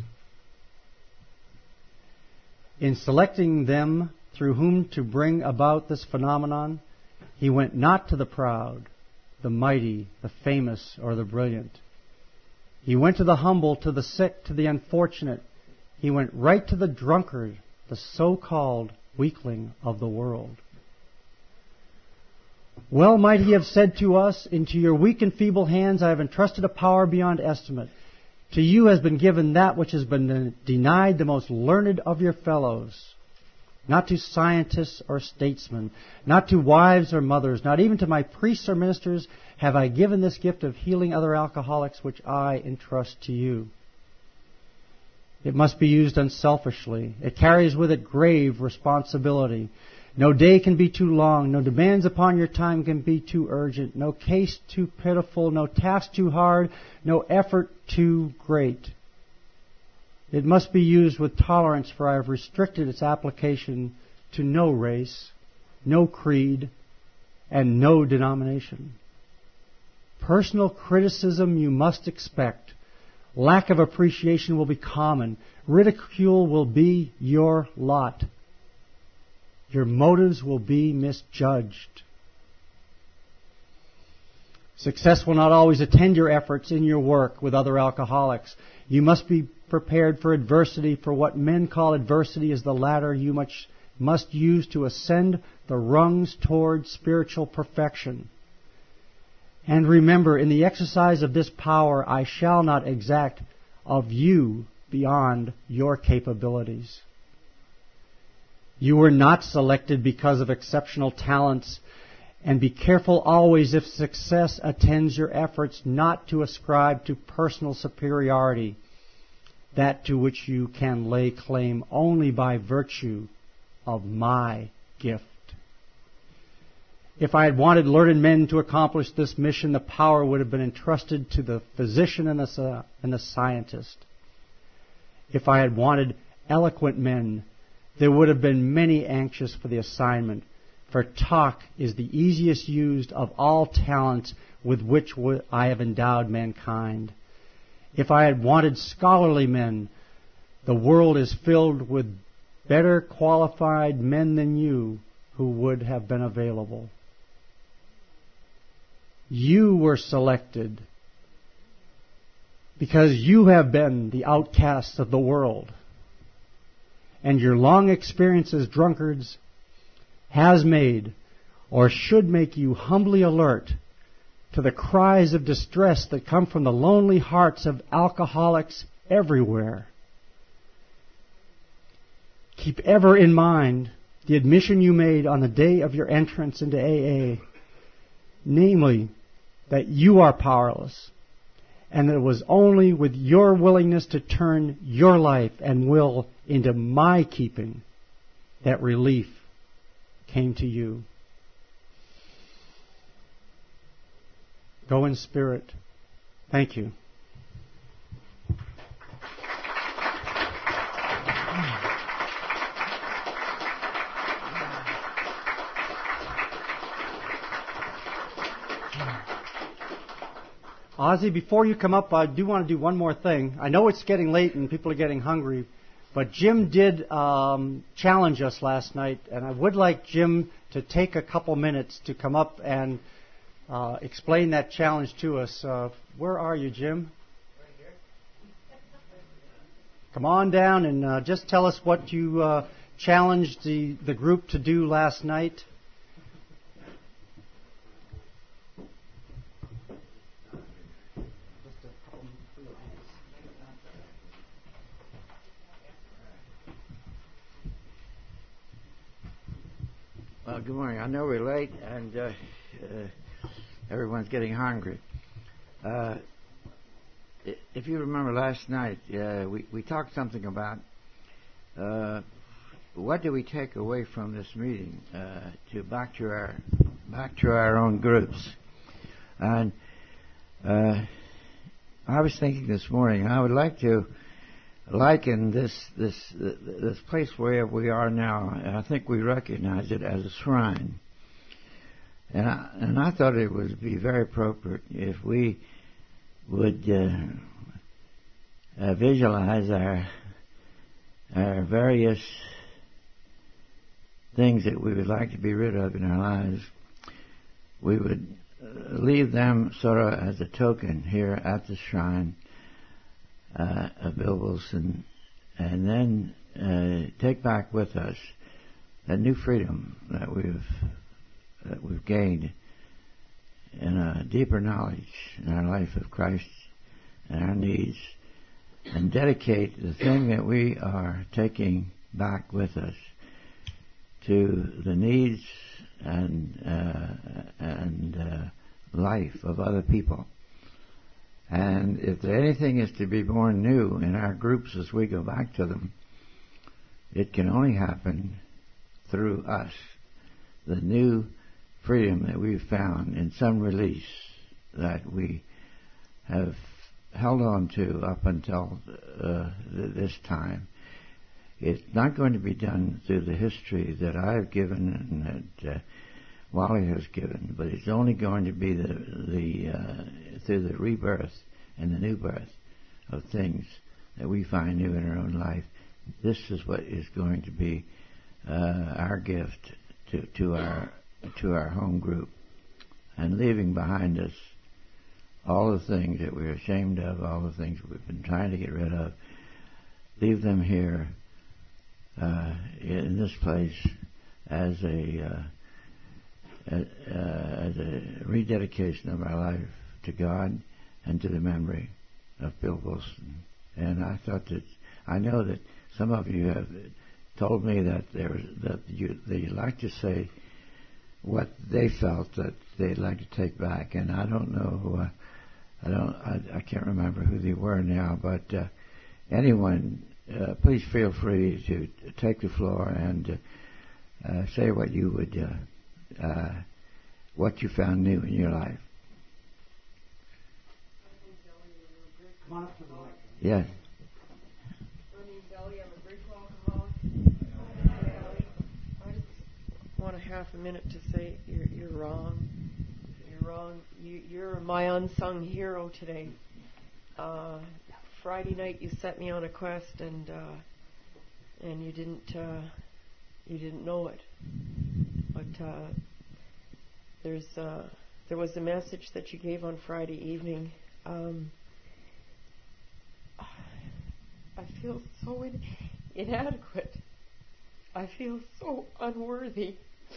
In selecting them through whom to bring about this phenomenon, He went not to the proud, the mighty, the famous, or the brilliant. He went to the humble, to the sick, to the unfortunate. He went right to the drunkard, the so-called weakling of the world. Well might he have said to us, into your weak and feeble hands I have entrusted a power beyond estimate. To you has been given that which has been denied the most learned of your fellows. Not to scientists or statesmen, not to wives or mothers, not even to my priests or ministers have I given this gift of healing other alcoholics which I entrust to you. It must be used unselfishly. It carries with it grave responsibility. No day can be too long. No demands upon your time can be too urgent. No case too pitiful. No task too hard. No effort too great. It must be used with tolerance, for I have restricted its application to no race, no creed, and no denomination. Personal criticism you must expect. Lack of appreciation will be common. Ridicule will be your lot. Your motives will be misjudged. Success will not always attend your efforts in your work with other alcoholics. You must be prepared for adversity, for what men call adversity is the ladder you must use to ascend the rungs toward spiritual perfection. And remember, in the exercise of this power, I shall not exact of you beyond your capabilities. You were not selected because of exceptional talents, and be careful always, if success attends your efforts, not to ascribe to personal superiority that to which you can lay claim only by virtue of my gift. If I had wanted learned men to accomplish this mission, the power would have been entrusted to the physician and the scientist. If I had wanted eloquent men, there would have been many anxious for the assignment, for talk is the easiest used of all talents with which I have endowed mankind. If I had wanted scholarly men, the world is filled with better qualified men than you who would have been available. You were selected because you have been the outcasts of the world. And your long experience as drunkards has made or should make you humbly alert to the cries of distress that come from the lonely hearts of alcoholics everywhere. Keep ever in mind the admission you made on the day of your entrance into AA, namely, that you are powerless, and that it was only with your willingness to turn your life and will into my keeping that relief came to you. Go in spirit. Thank you. Ozzy, before you come up, I do want to do one more thing. I know it's getting late and people are getting hungry, but Jim did challenge us last night, and I would like Jim to take a couple minutes to come up and explain that challenge to us. Where are you, Jim? Right here. Come on down and just tell us what you challenged the group to do last night. Well, good morning. I know we're late and everyone's getting hungry. If you remember last night, we talked something about what do we take away from this meeting back to our own groups. And I was thinking this morning, I would like to liken this place where we are now. I think we recognize it as a shrine, and I thought it would be very appropriate if we would visualize our various things that we would like to be rid of in our lives. We would leave them sort of as a token here at the shrine of Bill Wilson, and then take back with us that new freedom that we've gained in a deeper knowledge in our life of Christ and our needs, and dedicate the thing that we are taking back with us to the needs and life of other people. And if there anything is to be born new in our groups as we go back to them, it can only happen through us. The new freedom that we've found in some release that we have held on to up until this time. It's not going to be done through the history that I've given and that Wally has given, but it's only going to be through the rebirth and the new birth of things that we find new in our own life. This is what is going to be our gift to our home group, and leaving behind us all the things that we're ashamed of, all the things we've been trying to get rid of. Leave them here in this place as a rededication of our life to God and to the memory of Bill Wilson. And I thought that I know that some of you have told me that you'd like to say what they felt that they'd like to take back, and I don't know. I can't remember who they were now, but anyone, please feel free to take the floor and say what you would, what you found new in your life. Come on up to the mic. Yes. My name's Ellie. I'm a grateful alcoholic. I just want a half a minute to say you're wrong. You're wrong. You're my unsung hero today. Friday night you set me on a quest, and you didn't know it. But there was a message that you gave on Friday evening. I feel so inadequate. I feel so unworthy.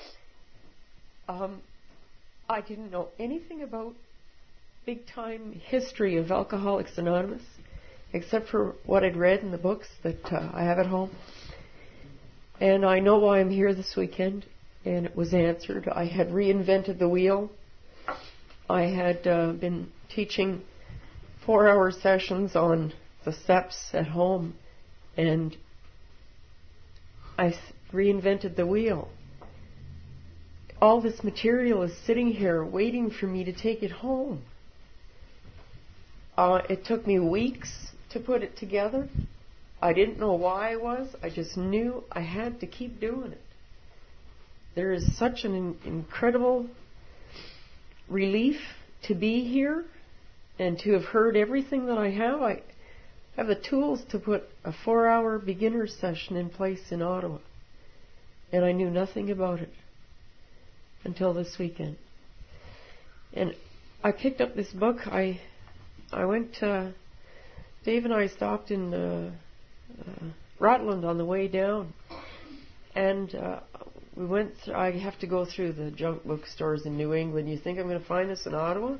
I didn't know anything about big-time history of Alcoholics Anonymous, except for what I'd read in the books that I have at home. And I know why I'm here this weekend, and it was answered. I had reinvented the wheel. I had been teaching 4-hour sessions on the steps at home, and I reinvented the wheel. All this material is sitting here waiting for me to take it home. It took me weeks to put it together. I didn't know why I was. I just knew I had to keep doing it. There is such an incredible relief to be here and to have heard everything that I have. I have the tools to put a 4-hour beginner session in place in Ottawa. And I knew nothing about it until this weekend. And I picked up this book. I went to... Dave and I stopped in Rutland on the way down. And we went... I have to go through the junk bookstores in New England. You think I'm going to find this in Ottawa?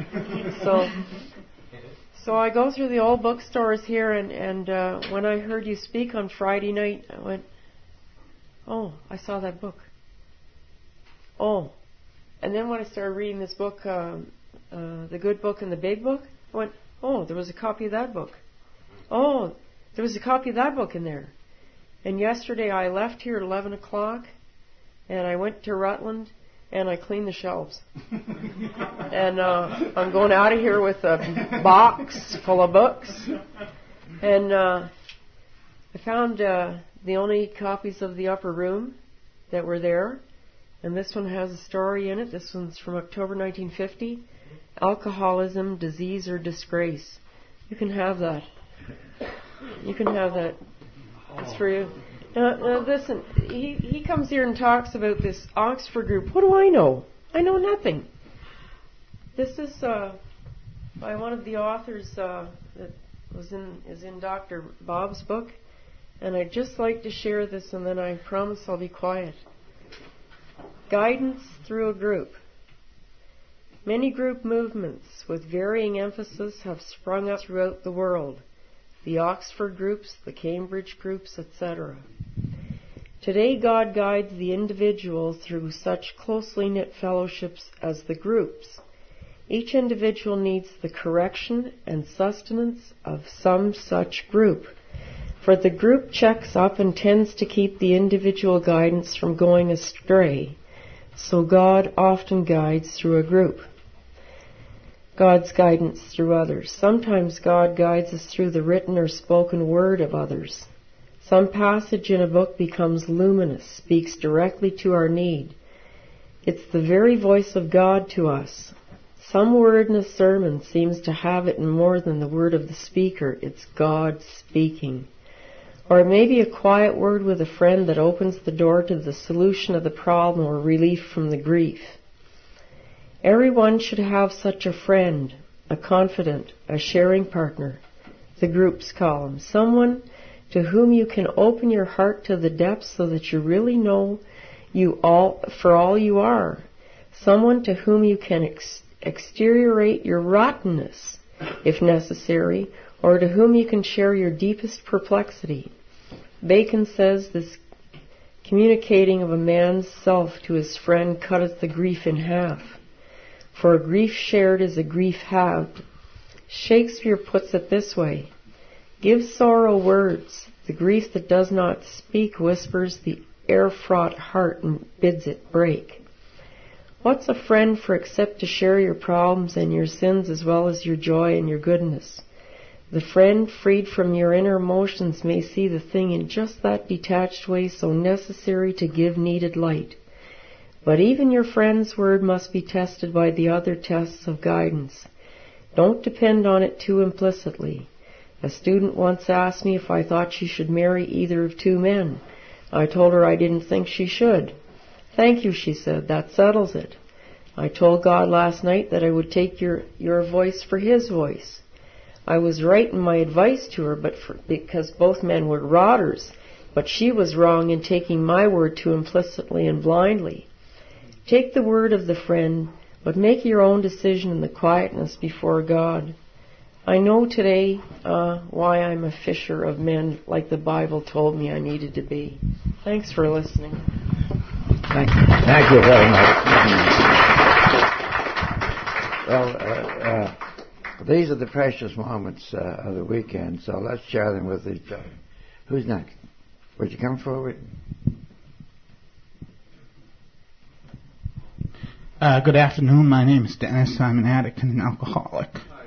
So I go through the old bookstores here, and when I heard you speak on Friday night, I went, oh, I saw that book. Oh. And then when I started reading this book, The Good Book and the Big Book, I went, oh, there was a copy of that book. Oh, there was a copy of that book in there. And yesterday I left here at 11 o'clock, and I went to Rutland, and I cleaned the shelves. And I'm going out of here with a box full of books. And I found the only copies of The Upper Room that were there. And this one has a story in it. This one's from October 1950. Alcoholism, Disease, or Disgrace. You can have that. You can have that. It's for you. Now listen, he comes here and talks about this Oxford group. What do I know? I know nothing. This is by one of the authors that is in Dr. Bob's book. And I'd just like to share this, and then I promise I'll be quiet. Guidance through a group. Many group movements with varying emphasis have sprung up throughout the world. The Oxford groups, the Cambridge groups, etc. Today God guides the individual through such closely knit fellowships as the groups. Each individual needs the correction and sustenance of some such group, for the group checks up and tends to keep the individual guidance from going astray. So God often guides through a group. God's guidance through others. Sometimes God guides us through the written or spoken word of others. Some passage in a book becomes luminous, speaks directly to our need. It's the very voice of God to us. Some word in a sermon seems to have it in more than the word of the speaker. It's God speaking. Or it may be a quiet word with a friend that opens the door to the solution of the problem or relief from the grief. Everyone should have such a friend, a confidant, a sharing partner, the groups call him, someone to whom you can open your heart to the depths so that you really know you all for all you are, someone to whom you can exteriorate your rottenness, if necessary, or to whom you can share your deepest perplexity. Bacon says this communicating of a man's self to his friend cutteth the grief in half. For a grief shared is a grief halved. Shakespeare puts it this way: give sorrow words. The grief that does not speak whispers the air-fraught heart and bids it break. What's a friend for except to share your problems and your sins as well as your joy and your goodness? The friend, freed from your inner emotions, may see the thing in just that detached way so necessary to give needed light. But even your friend's word must be tested by the other tests of guidance. Don't depend on it too implicitly. A student once asked me if I thought she should marry either of two men. I told her I didn't think she should. Thank you, she said. That settles it. I told God last night that I would take your voice for His voice. I was right in my advice to her, because both men were rotters, but she was wrong in taking my word too implicitly and blindly. Take the word of the friend, but make your own decision in the quietness before God. I know today why I'm a fisher of men, like the Bible told me I needed to be. Thanks for listening. Thank you very much. Well, these are the precious moments of the weekend, so let's share them with each other. Who's next? Would you come forward? Good afternoon. My name is Dennis. I'm an addict and an alcoholic.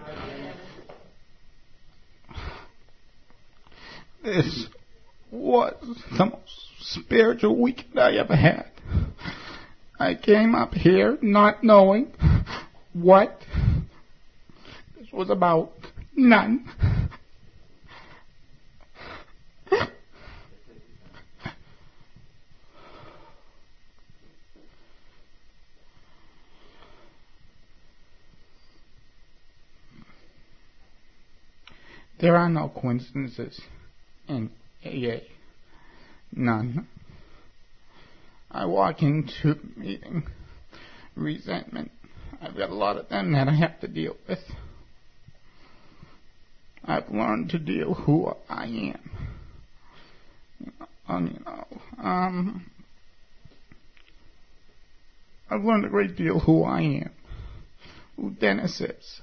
This was the most spiritual weekend I ever had. I came up here not knowing what this was about. None. There are no coincidences in AA. None. I walk into the meeting, resentment. I've got a lot of them that I have to deal with. I've learned to deal who I am. I've learned a great deal who I am, who Dennis is.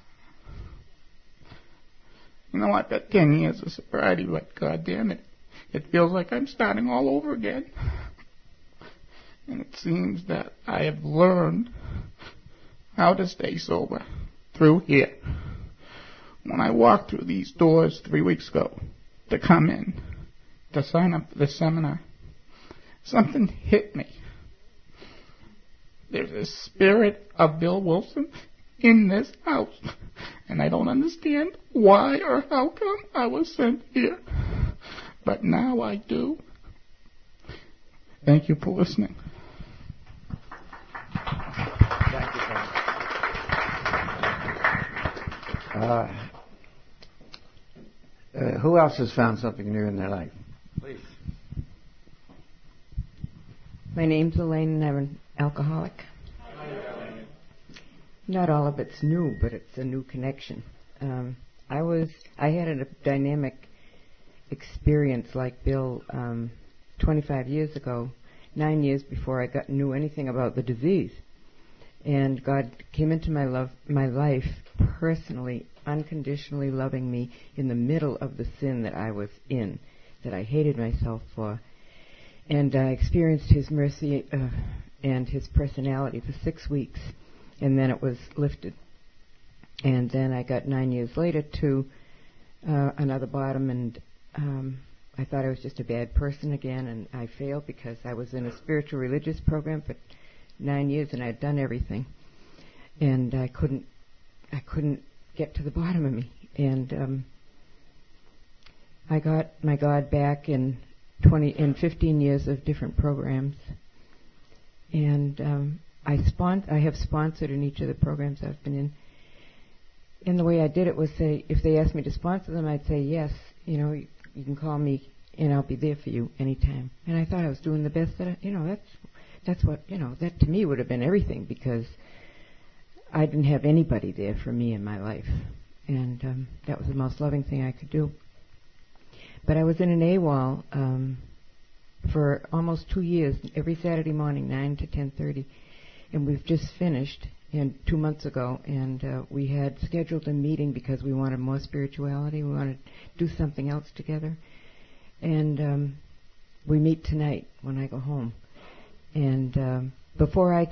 I've got 10 years of sobriety, but goddamn it, it feels like I'm starting all over again. And it seems that I have learned how to stay sober through here. When I walked through these doors 3 weeks ago to come in, to sign up for the seminar, something hit me. There's a spirit of Bill Wilson in this house, and I don't understand why or how come I was sent here. But now I do. Thank you for listening. Thank you, Tom. Who else has found something new in their life? Please. My name's Elaine and I'm an alcoholic. Not all of it's new, but it's a new connection. I had a dynamic experience like Bill 25 years ago, 9 years before I knew anything about the disease. And God came into my life personally, unconditionally loving me in the middle of the sin that I was in, that I hated myself for. And I experienced His mercy and His personality for 6 weeks, and then it was lifted. And then I got 9 years later to another bottom, and I thought I was just a bad person again, and I failed because I was in a spiritual religious program for 9 years, and I had done everything, and I couldn't get to the bottom of me. And I got my God back in 15 years of different programs, and I have sponsored in each of the programs I've been in. And the way I did it was say, if they asked me to sponsor them, I'd say yes. You can call me, and I'll be there for you anytime. And I thought I was doing the best that that's what that to me would have been everything, because I didn't have anybody there for me in my life, and that was the most loving thing I could do. But I was in an AWOL for almost 2 years, every Saturday morning, 9 to 10:30, and we've just finished. And 2 months ago, and we had scheduled a meeting because we wanted more spirituality. We wanted to do something else together. And we meet tonight when I go home. And before I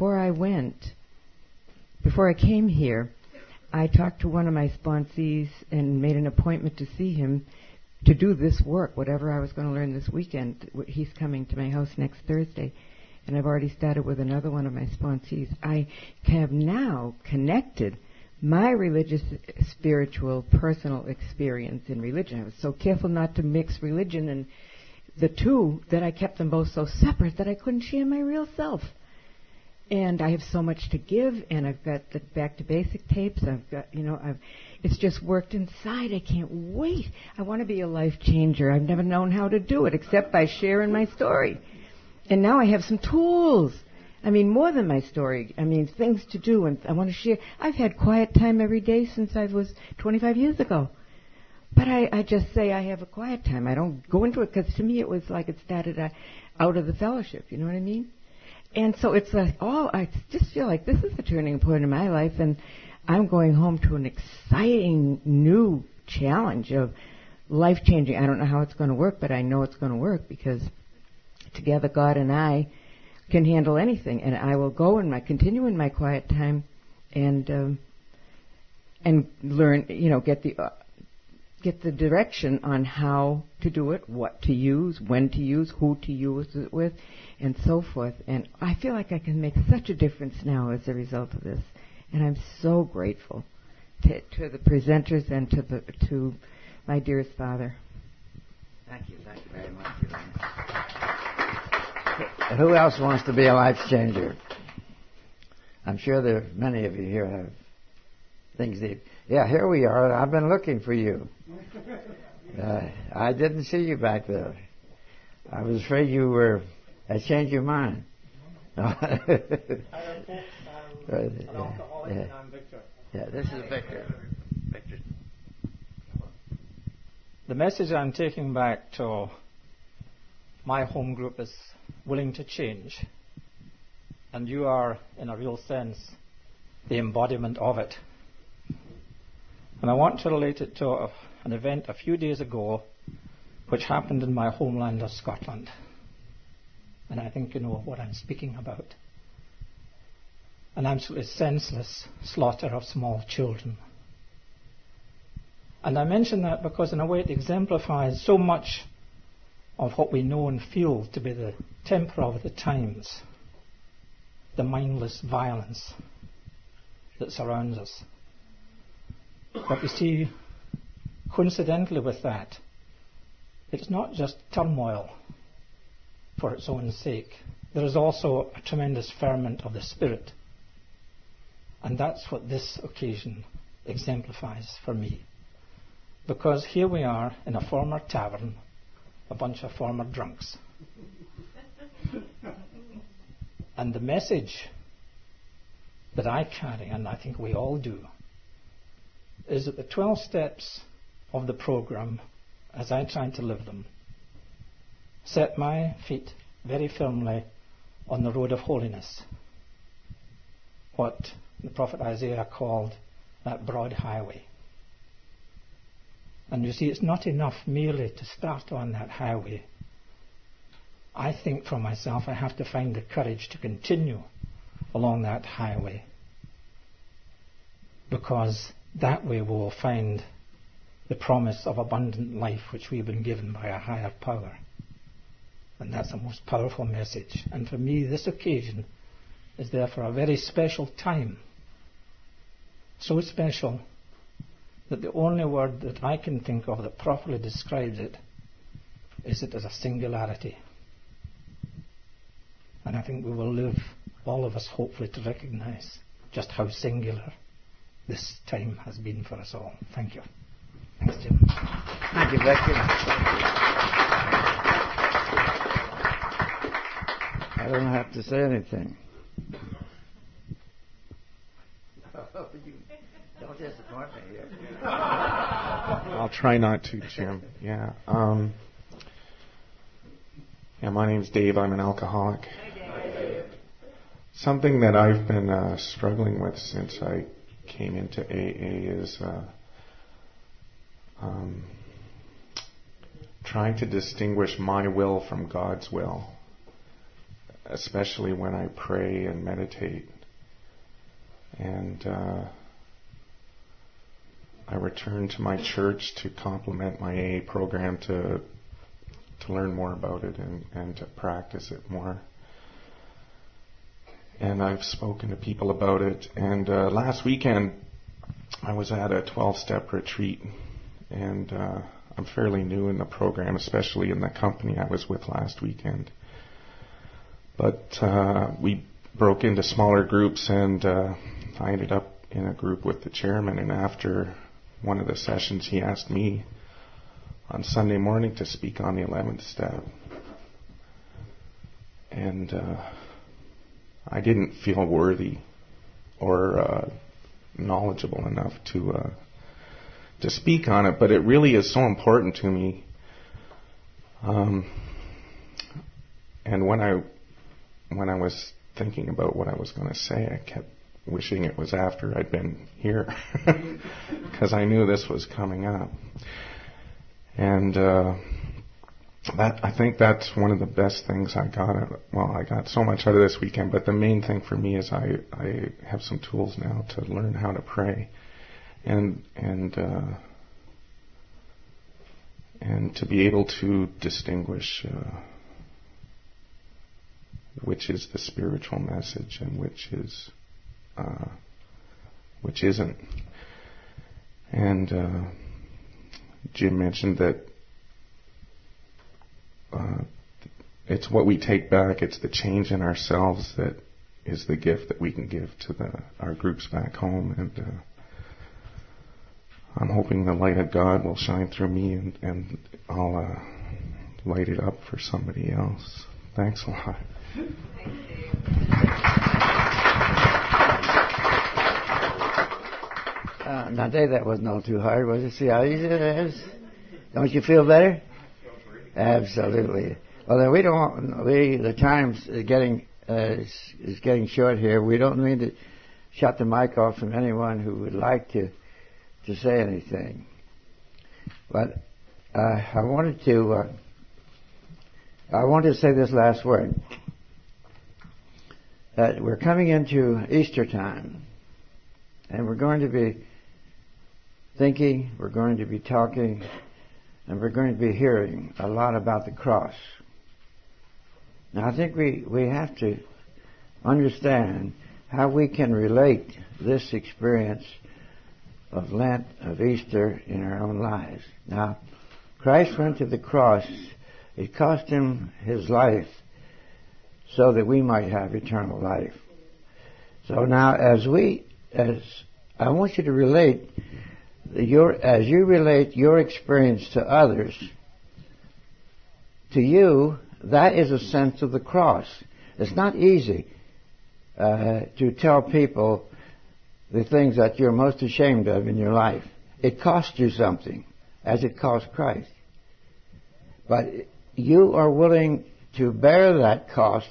came here, I talked to one of my sponsees and made an appointment to see him to do this work, whatever I was going to learn this weekend. He's coming to my house next Thursday. And I've already started with another one of my sponsees. I have now connected my religious, spiritual, personal experience in religion. I was so careful not to mix religion and the two that I kept them both so separate that I couldn't share my real self. And I have so much to give, and I've got the Back to Basic tapes. I've got, it's just worked inside. I can't wait. I want to be a life changer. I've never known how to do it except by sharing my story. And now I have some tools. More than my story. Things to do, and I want to share. I've had quiet time every day since I was 25 years ago. But I just say I have a quiet time. I don't go into it, because to me it was like it started out of the fellowship. You know what I mean? And so it's like, I just feel like this is the turning point in my life, and I'm going home to an exciting new challenge of life-changing. I don't know how it's going to work, but I know it's going to work, because together, God and I can handle anything, and I will go and continue in my quiet time, and learn, get the direction on how to do it, what to use, when to use, who to use it with, and so forth. And I feel like I can make such a difference now as a result of this, and I'm so grateful to the presenters and to my dearest Father. Thank you very much. Who else wants to be a life changer? I'm sure there are many of you here have things that... Yeah, here we are. I've been looking for you. I didn't see you back there. I was afraid you had changed your mind. I'm Victor. Yeah, this is Victor. The message I'm taking back to my home group is willing to change. And you are, in a real sense, the embodiment of it. And I want to relate it to an event a few days ago which happened in my homeland of Scotland. And I think you know what I'm speaking about. An absolutely senseless slaughter of small children. And I mention that because in a way it exemplifies so much of what we know and feel to be the temper of the times, the mindless violence that surrounds us. But you see, coincidentally with that, it's not just turmoil for its own sake. There is also a tremendous ferment of the spirit. And that's what this occasion exemplifies for me. Because here we are in a former tavern, a bunch of former drunks. And the message that I carry, and I think we all do, is that the 12 steps of the program, as I try to live them, set my feet very firmly on the road of holiness, what the prophet Isaiah called that broad highway. And you see, it's not enough merely to start on that highway. I think for myself I have to find the courage to continue along that highway, because that way we will find the promise of abundant life which we've been given by a higher power. And that's the most powerful message. And for me, this occasion is therefore a very special time. So special that the only word that I can think of that properly describes it is it as a singularity. And I think we will live, all of us hopefully, to recognize just how singular this time has been for us all. Thank you. Thanks, Jim. Thank you, Becky. I don't have to say anything. Don't disappoint me here. I'll try not to, Jim. Yeah. My name's Dave. I'm an alcoholic. Something that I've been struggling with since I came into AA is trying to distinguish my will from God's will, especially when I pray and meditate. And I return to my church to complement my AA program to learn more about it and to practice it more. And I've spoken to people about it. And last weekend I was at a 12-step retreat, and I'm fairly new in the program, especially in the company I was with last weekend. But we broke into smaller groups, and I ended up in a group with the chairman, and after one of the sessions he asked me on Sunday morning to speak on the 11th step. And I didn't feel worthy or knowledgeable enough to speak on it, but it really is so important to me. And when I was thinking about what I was going to say, I kept wishing it was after I'd been here, because I knew this was coming up. And I think that's one of the best things I got. I got so much out of this weekend, but the main thing for me is I have some tools now to learn how to pray, and to be able to distinguish which is the spiritual message and which isn't. And Jim mentioned that it's what we take back, it's the change in ourselves that is the gift that we can give to our groups back home. And I'm hoping the light of God will shine through me, and I'll light it up for somebody else. Thanks a lot. Now, Dave, that wasn't all too hard, was it? See how easy it is? Don't you feel better? Absolutely. Well, then the time's getting is getting short here. We don't mean to shut the mic off from anyone who would like to say anything. But I wanted to say this last word. That we're coming into Easter time, and we're going to be thinking, we're going to be talking, and we're going to be hearing a lot about the cross. Now, I think we have to understand how we can relate this experience of Lent, of Easter, in our own lives. Now, Christ went to the cross. It cost him his life so that we might have eternal life. So now, as I want you to relate as you relate your experience to others, to you, that is a sense of the cross. It's not easy. to tell people the things that you're most ashamed of in your life. It costs you something, as it cost Christ. But you are willing to bear that cost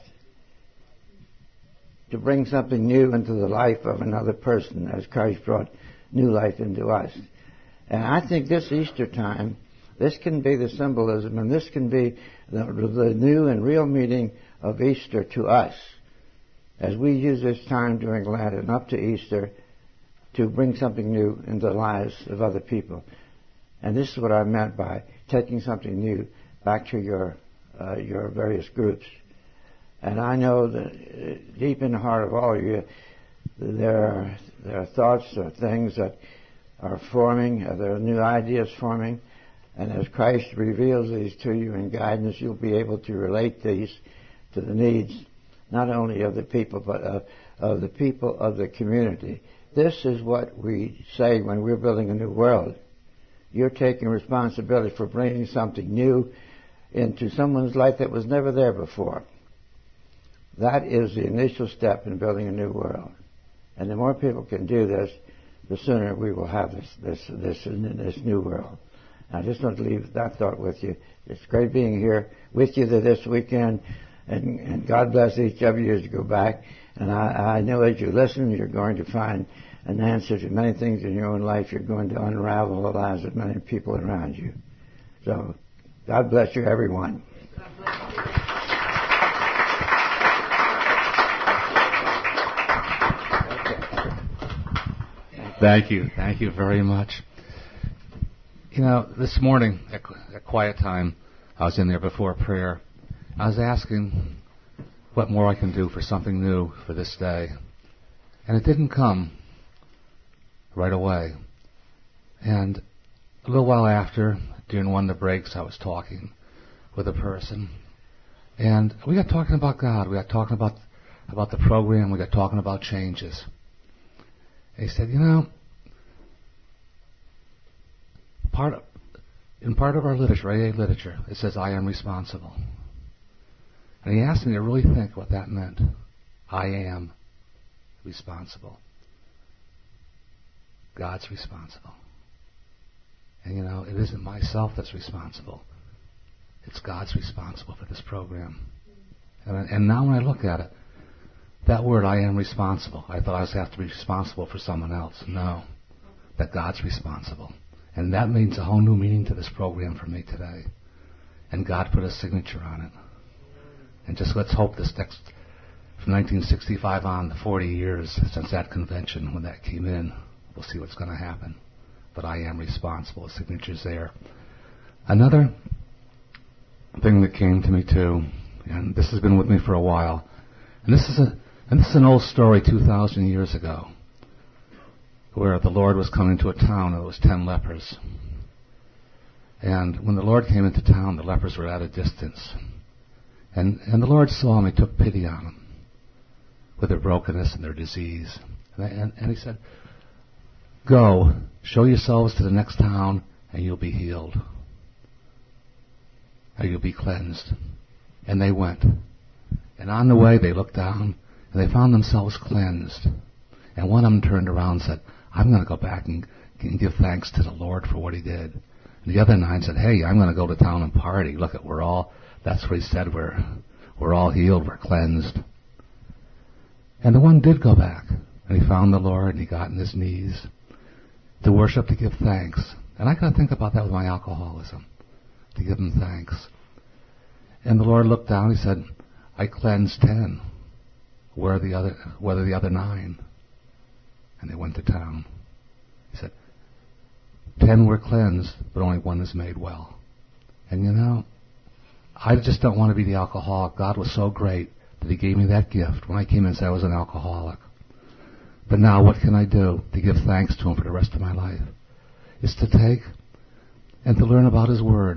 to bring something new into the life of another person, as Christ brought new life into us. And I think this Easter time, this can be the symbolism, and this can be the new and real meaning of Easter to us, as we use this time during Lent and up to Easter to bring something new into the lives of other people. And this is what I meant by taking something new back to your various groups. And I know that deep in the heart of all of you, there are thoughts or things that are forming, there are new ideas forming, and as Christ reveals these to you in guidance, you'll be able to relate these to the needs not only of the people, but of the people of the community. This is what we say when we're building a new world. You're taking responsibility for bringing something new into someone's life that was never there before. That is the initial step in building a new world. And the more people can do this, the sooner we will have this new world. I just want to leave that thought with you. It's great being here with you this weekend, and God bless each of you as you go back. And I know as you listen, you're going to find an answer to many things in your own life. You're going to unravel the lives of many people around you. So, God bless you, everyone. God bless you. Thank you. Thank you very much. You know, this morning, at quiet time, I was in there before prayer. I was asking what more I can do for something new for this day. And it didn't come right away. And a little while after, during one of the breaks, I was talking with a person. And we got talking about God. We got talking about the program. We got talking about changes. And he said, you know, in part of our literature, AA literature, it says, I am responsible. And he asked me to really think what that meant. I am responsible. God's responsible. And you know, it isn't myself that's responsible. It's God's responsible for this program. And now when I look at it, that word, I am responsible, I thought I was have to be responsible for someone else. No. That God's responsible. And that means a whole new meaning to this program for me today. And God put a signature on it. And just let's hope this next, from 1965 on, the 40 years since that convention, when that came in, we'll see what's going to happen. But I am responsible. The signature's there. Another thing that came to me too, and this has been with me for a while, and this is an old story 2,000 years ago, where the Lord was coming to a town and there was 10 lepers. And when the Lord came into town, the lepers were at a distance. And the Lord saw them, He took pity on them with their brokenness and their disease. And He said, go, show yourselves to the next town, and you'll be healed. Or you'll be cleansed. And they went. And on the way, they looked down, and they found themselves cleansed. And one of them turned around and said, I'm going to go back and give thanks to the Lord for what He did. And the other 9 said, hey, I'm going to go to town and party. Look, that's what He said, we're all healed, we're cleansed. And the one did go back, and he found the Lord, and he got on his knees to worship, to give thanks. And I got to think about that with my alcoholism, to give Him thanks. And the Lord looked down, He said, I cleansed 10. Where are the other 9? And they went to town. He said, 10 were cleansed, but only 1 is made well. And you know, I just don't want to be the alcoholic. God was so great that He gave me that gift when I came in and said I was an alcoholic. But now what can I do to give thanks to Him for the rest of my life? Is to take and to learn about His Word.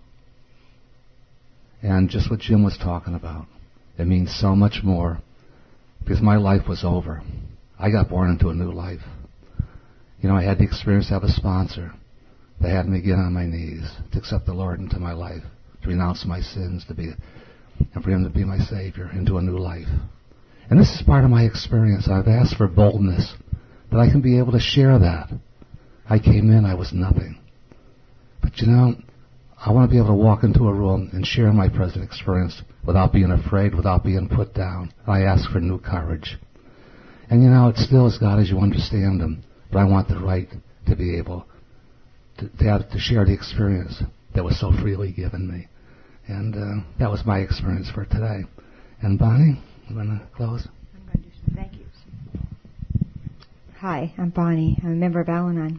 And just what Jim was talking about. It means so much more, because my life was over. I got born into a new life. You know, I had the experience to have a sponsor that had me get on my knees to accept the Lord into my life, to renounce my sins, and for Him to be my Savior into a new life. And this is part of my experience. I've asked for boldness, that I can be able to share that. I came in, I was nothing. But you know, I want to be able to walk into a room and share my present experience without being afraid, without being put down. I ask for new courage. And you know, it still is God as you understand Him, but I want the right to be able to share the experience that was so freely given me. And that was my experience for today. And Bonnie, you want to close? I'm going to do some thank yous. Hi, I'm Bonnie. I'm a member of Al-Anon.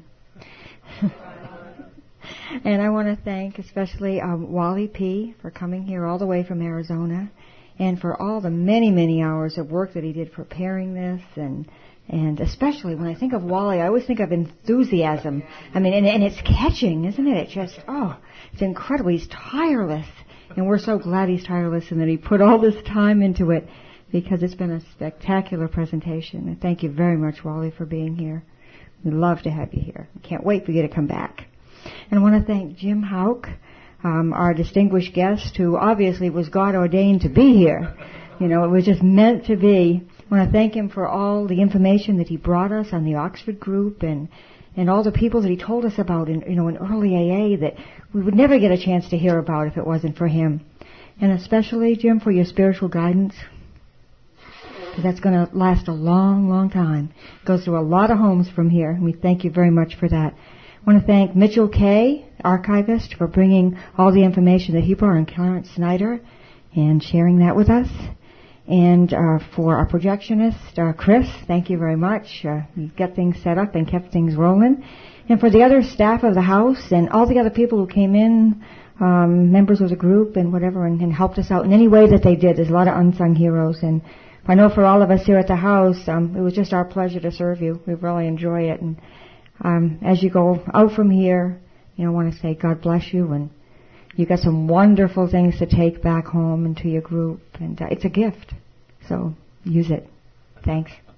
And I want to thank especially Wally P. for coming here all the way from Arizona, and for all the many, many hours of work that he did preparing this. And especially when I think of Wally, I always think of enthusiasm. I mean, and it's catching, isn't it? It just, it's incredible. He's tireless. And we're so glad he's tireless and that he put all this time into it, because it's been a spectacular presentation. And thank you very much, Wally, for being here. We'd love to have you here. Can't wait for you to come back. And I want to thank Jim Houck, our distinguished guest, who obviously was God ordained to be here. You know, it was just meant to be. I want to thank him for all the information that he brought us on the Oxford group and all the people that he told us about in early AA that we would never get a chance to hear about if it wasn't for him. And especially, Jim, for your spiritual guidance, because that's going to last a long, long time. It goes through a lot of homes from here, and we thank you very much for that. I want to thank Mitchell Kay, archivist, for bringing all the information that he brought on Clarence Snyder and sharing that with us. And for our projectionist, Chris, thank you very much. You got things set up and kept things rolling. And for the other staff of the house and all the other people who came in, members of the group and whatever, and helped us out in any way that they did. There's a lot of unsung heroes. And I know for all of us here at the house, it was just our pleasure to serve you. We really enjoy it. And as you go out from here, I want to say God bless you, and you got some wonderful things to take back home into your group, and it's a gift, so use it. Thanks.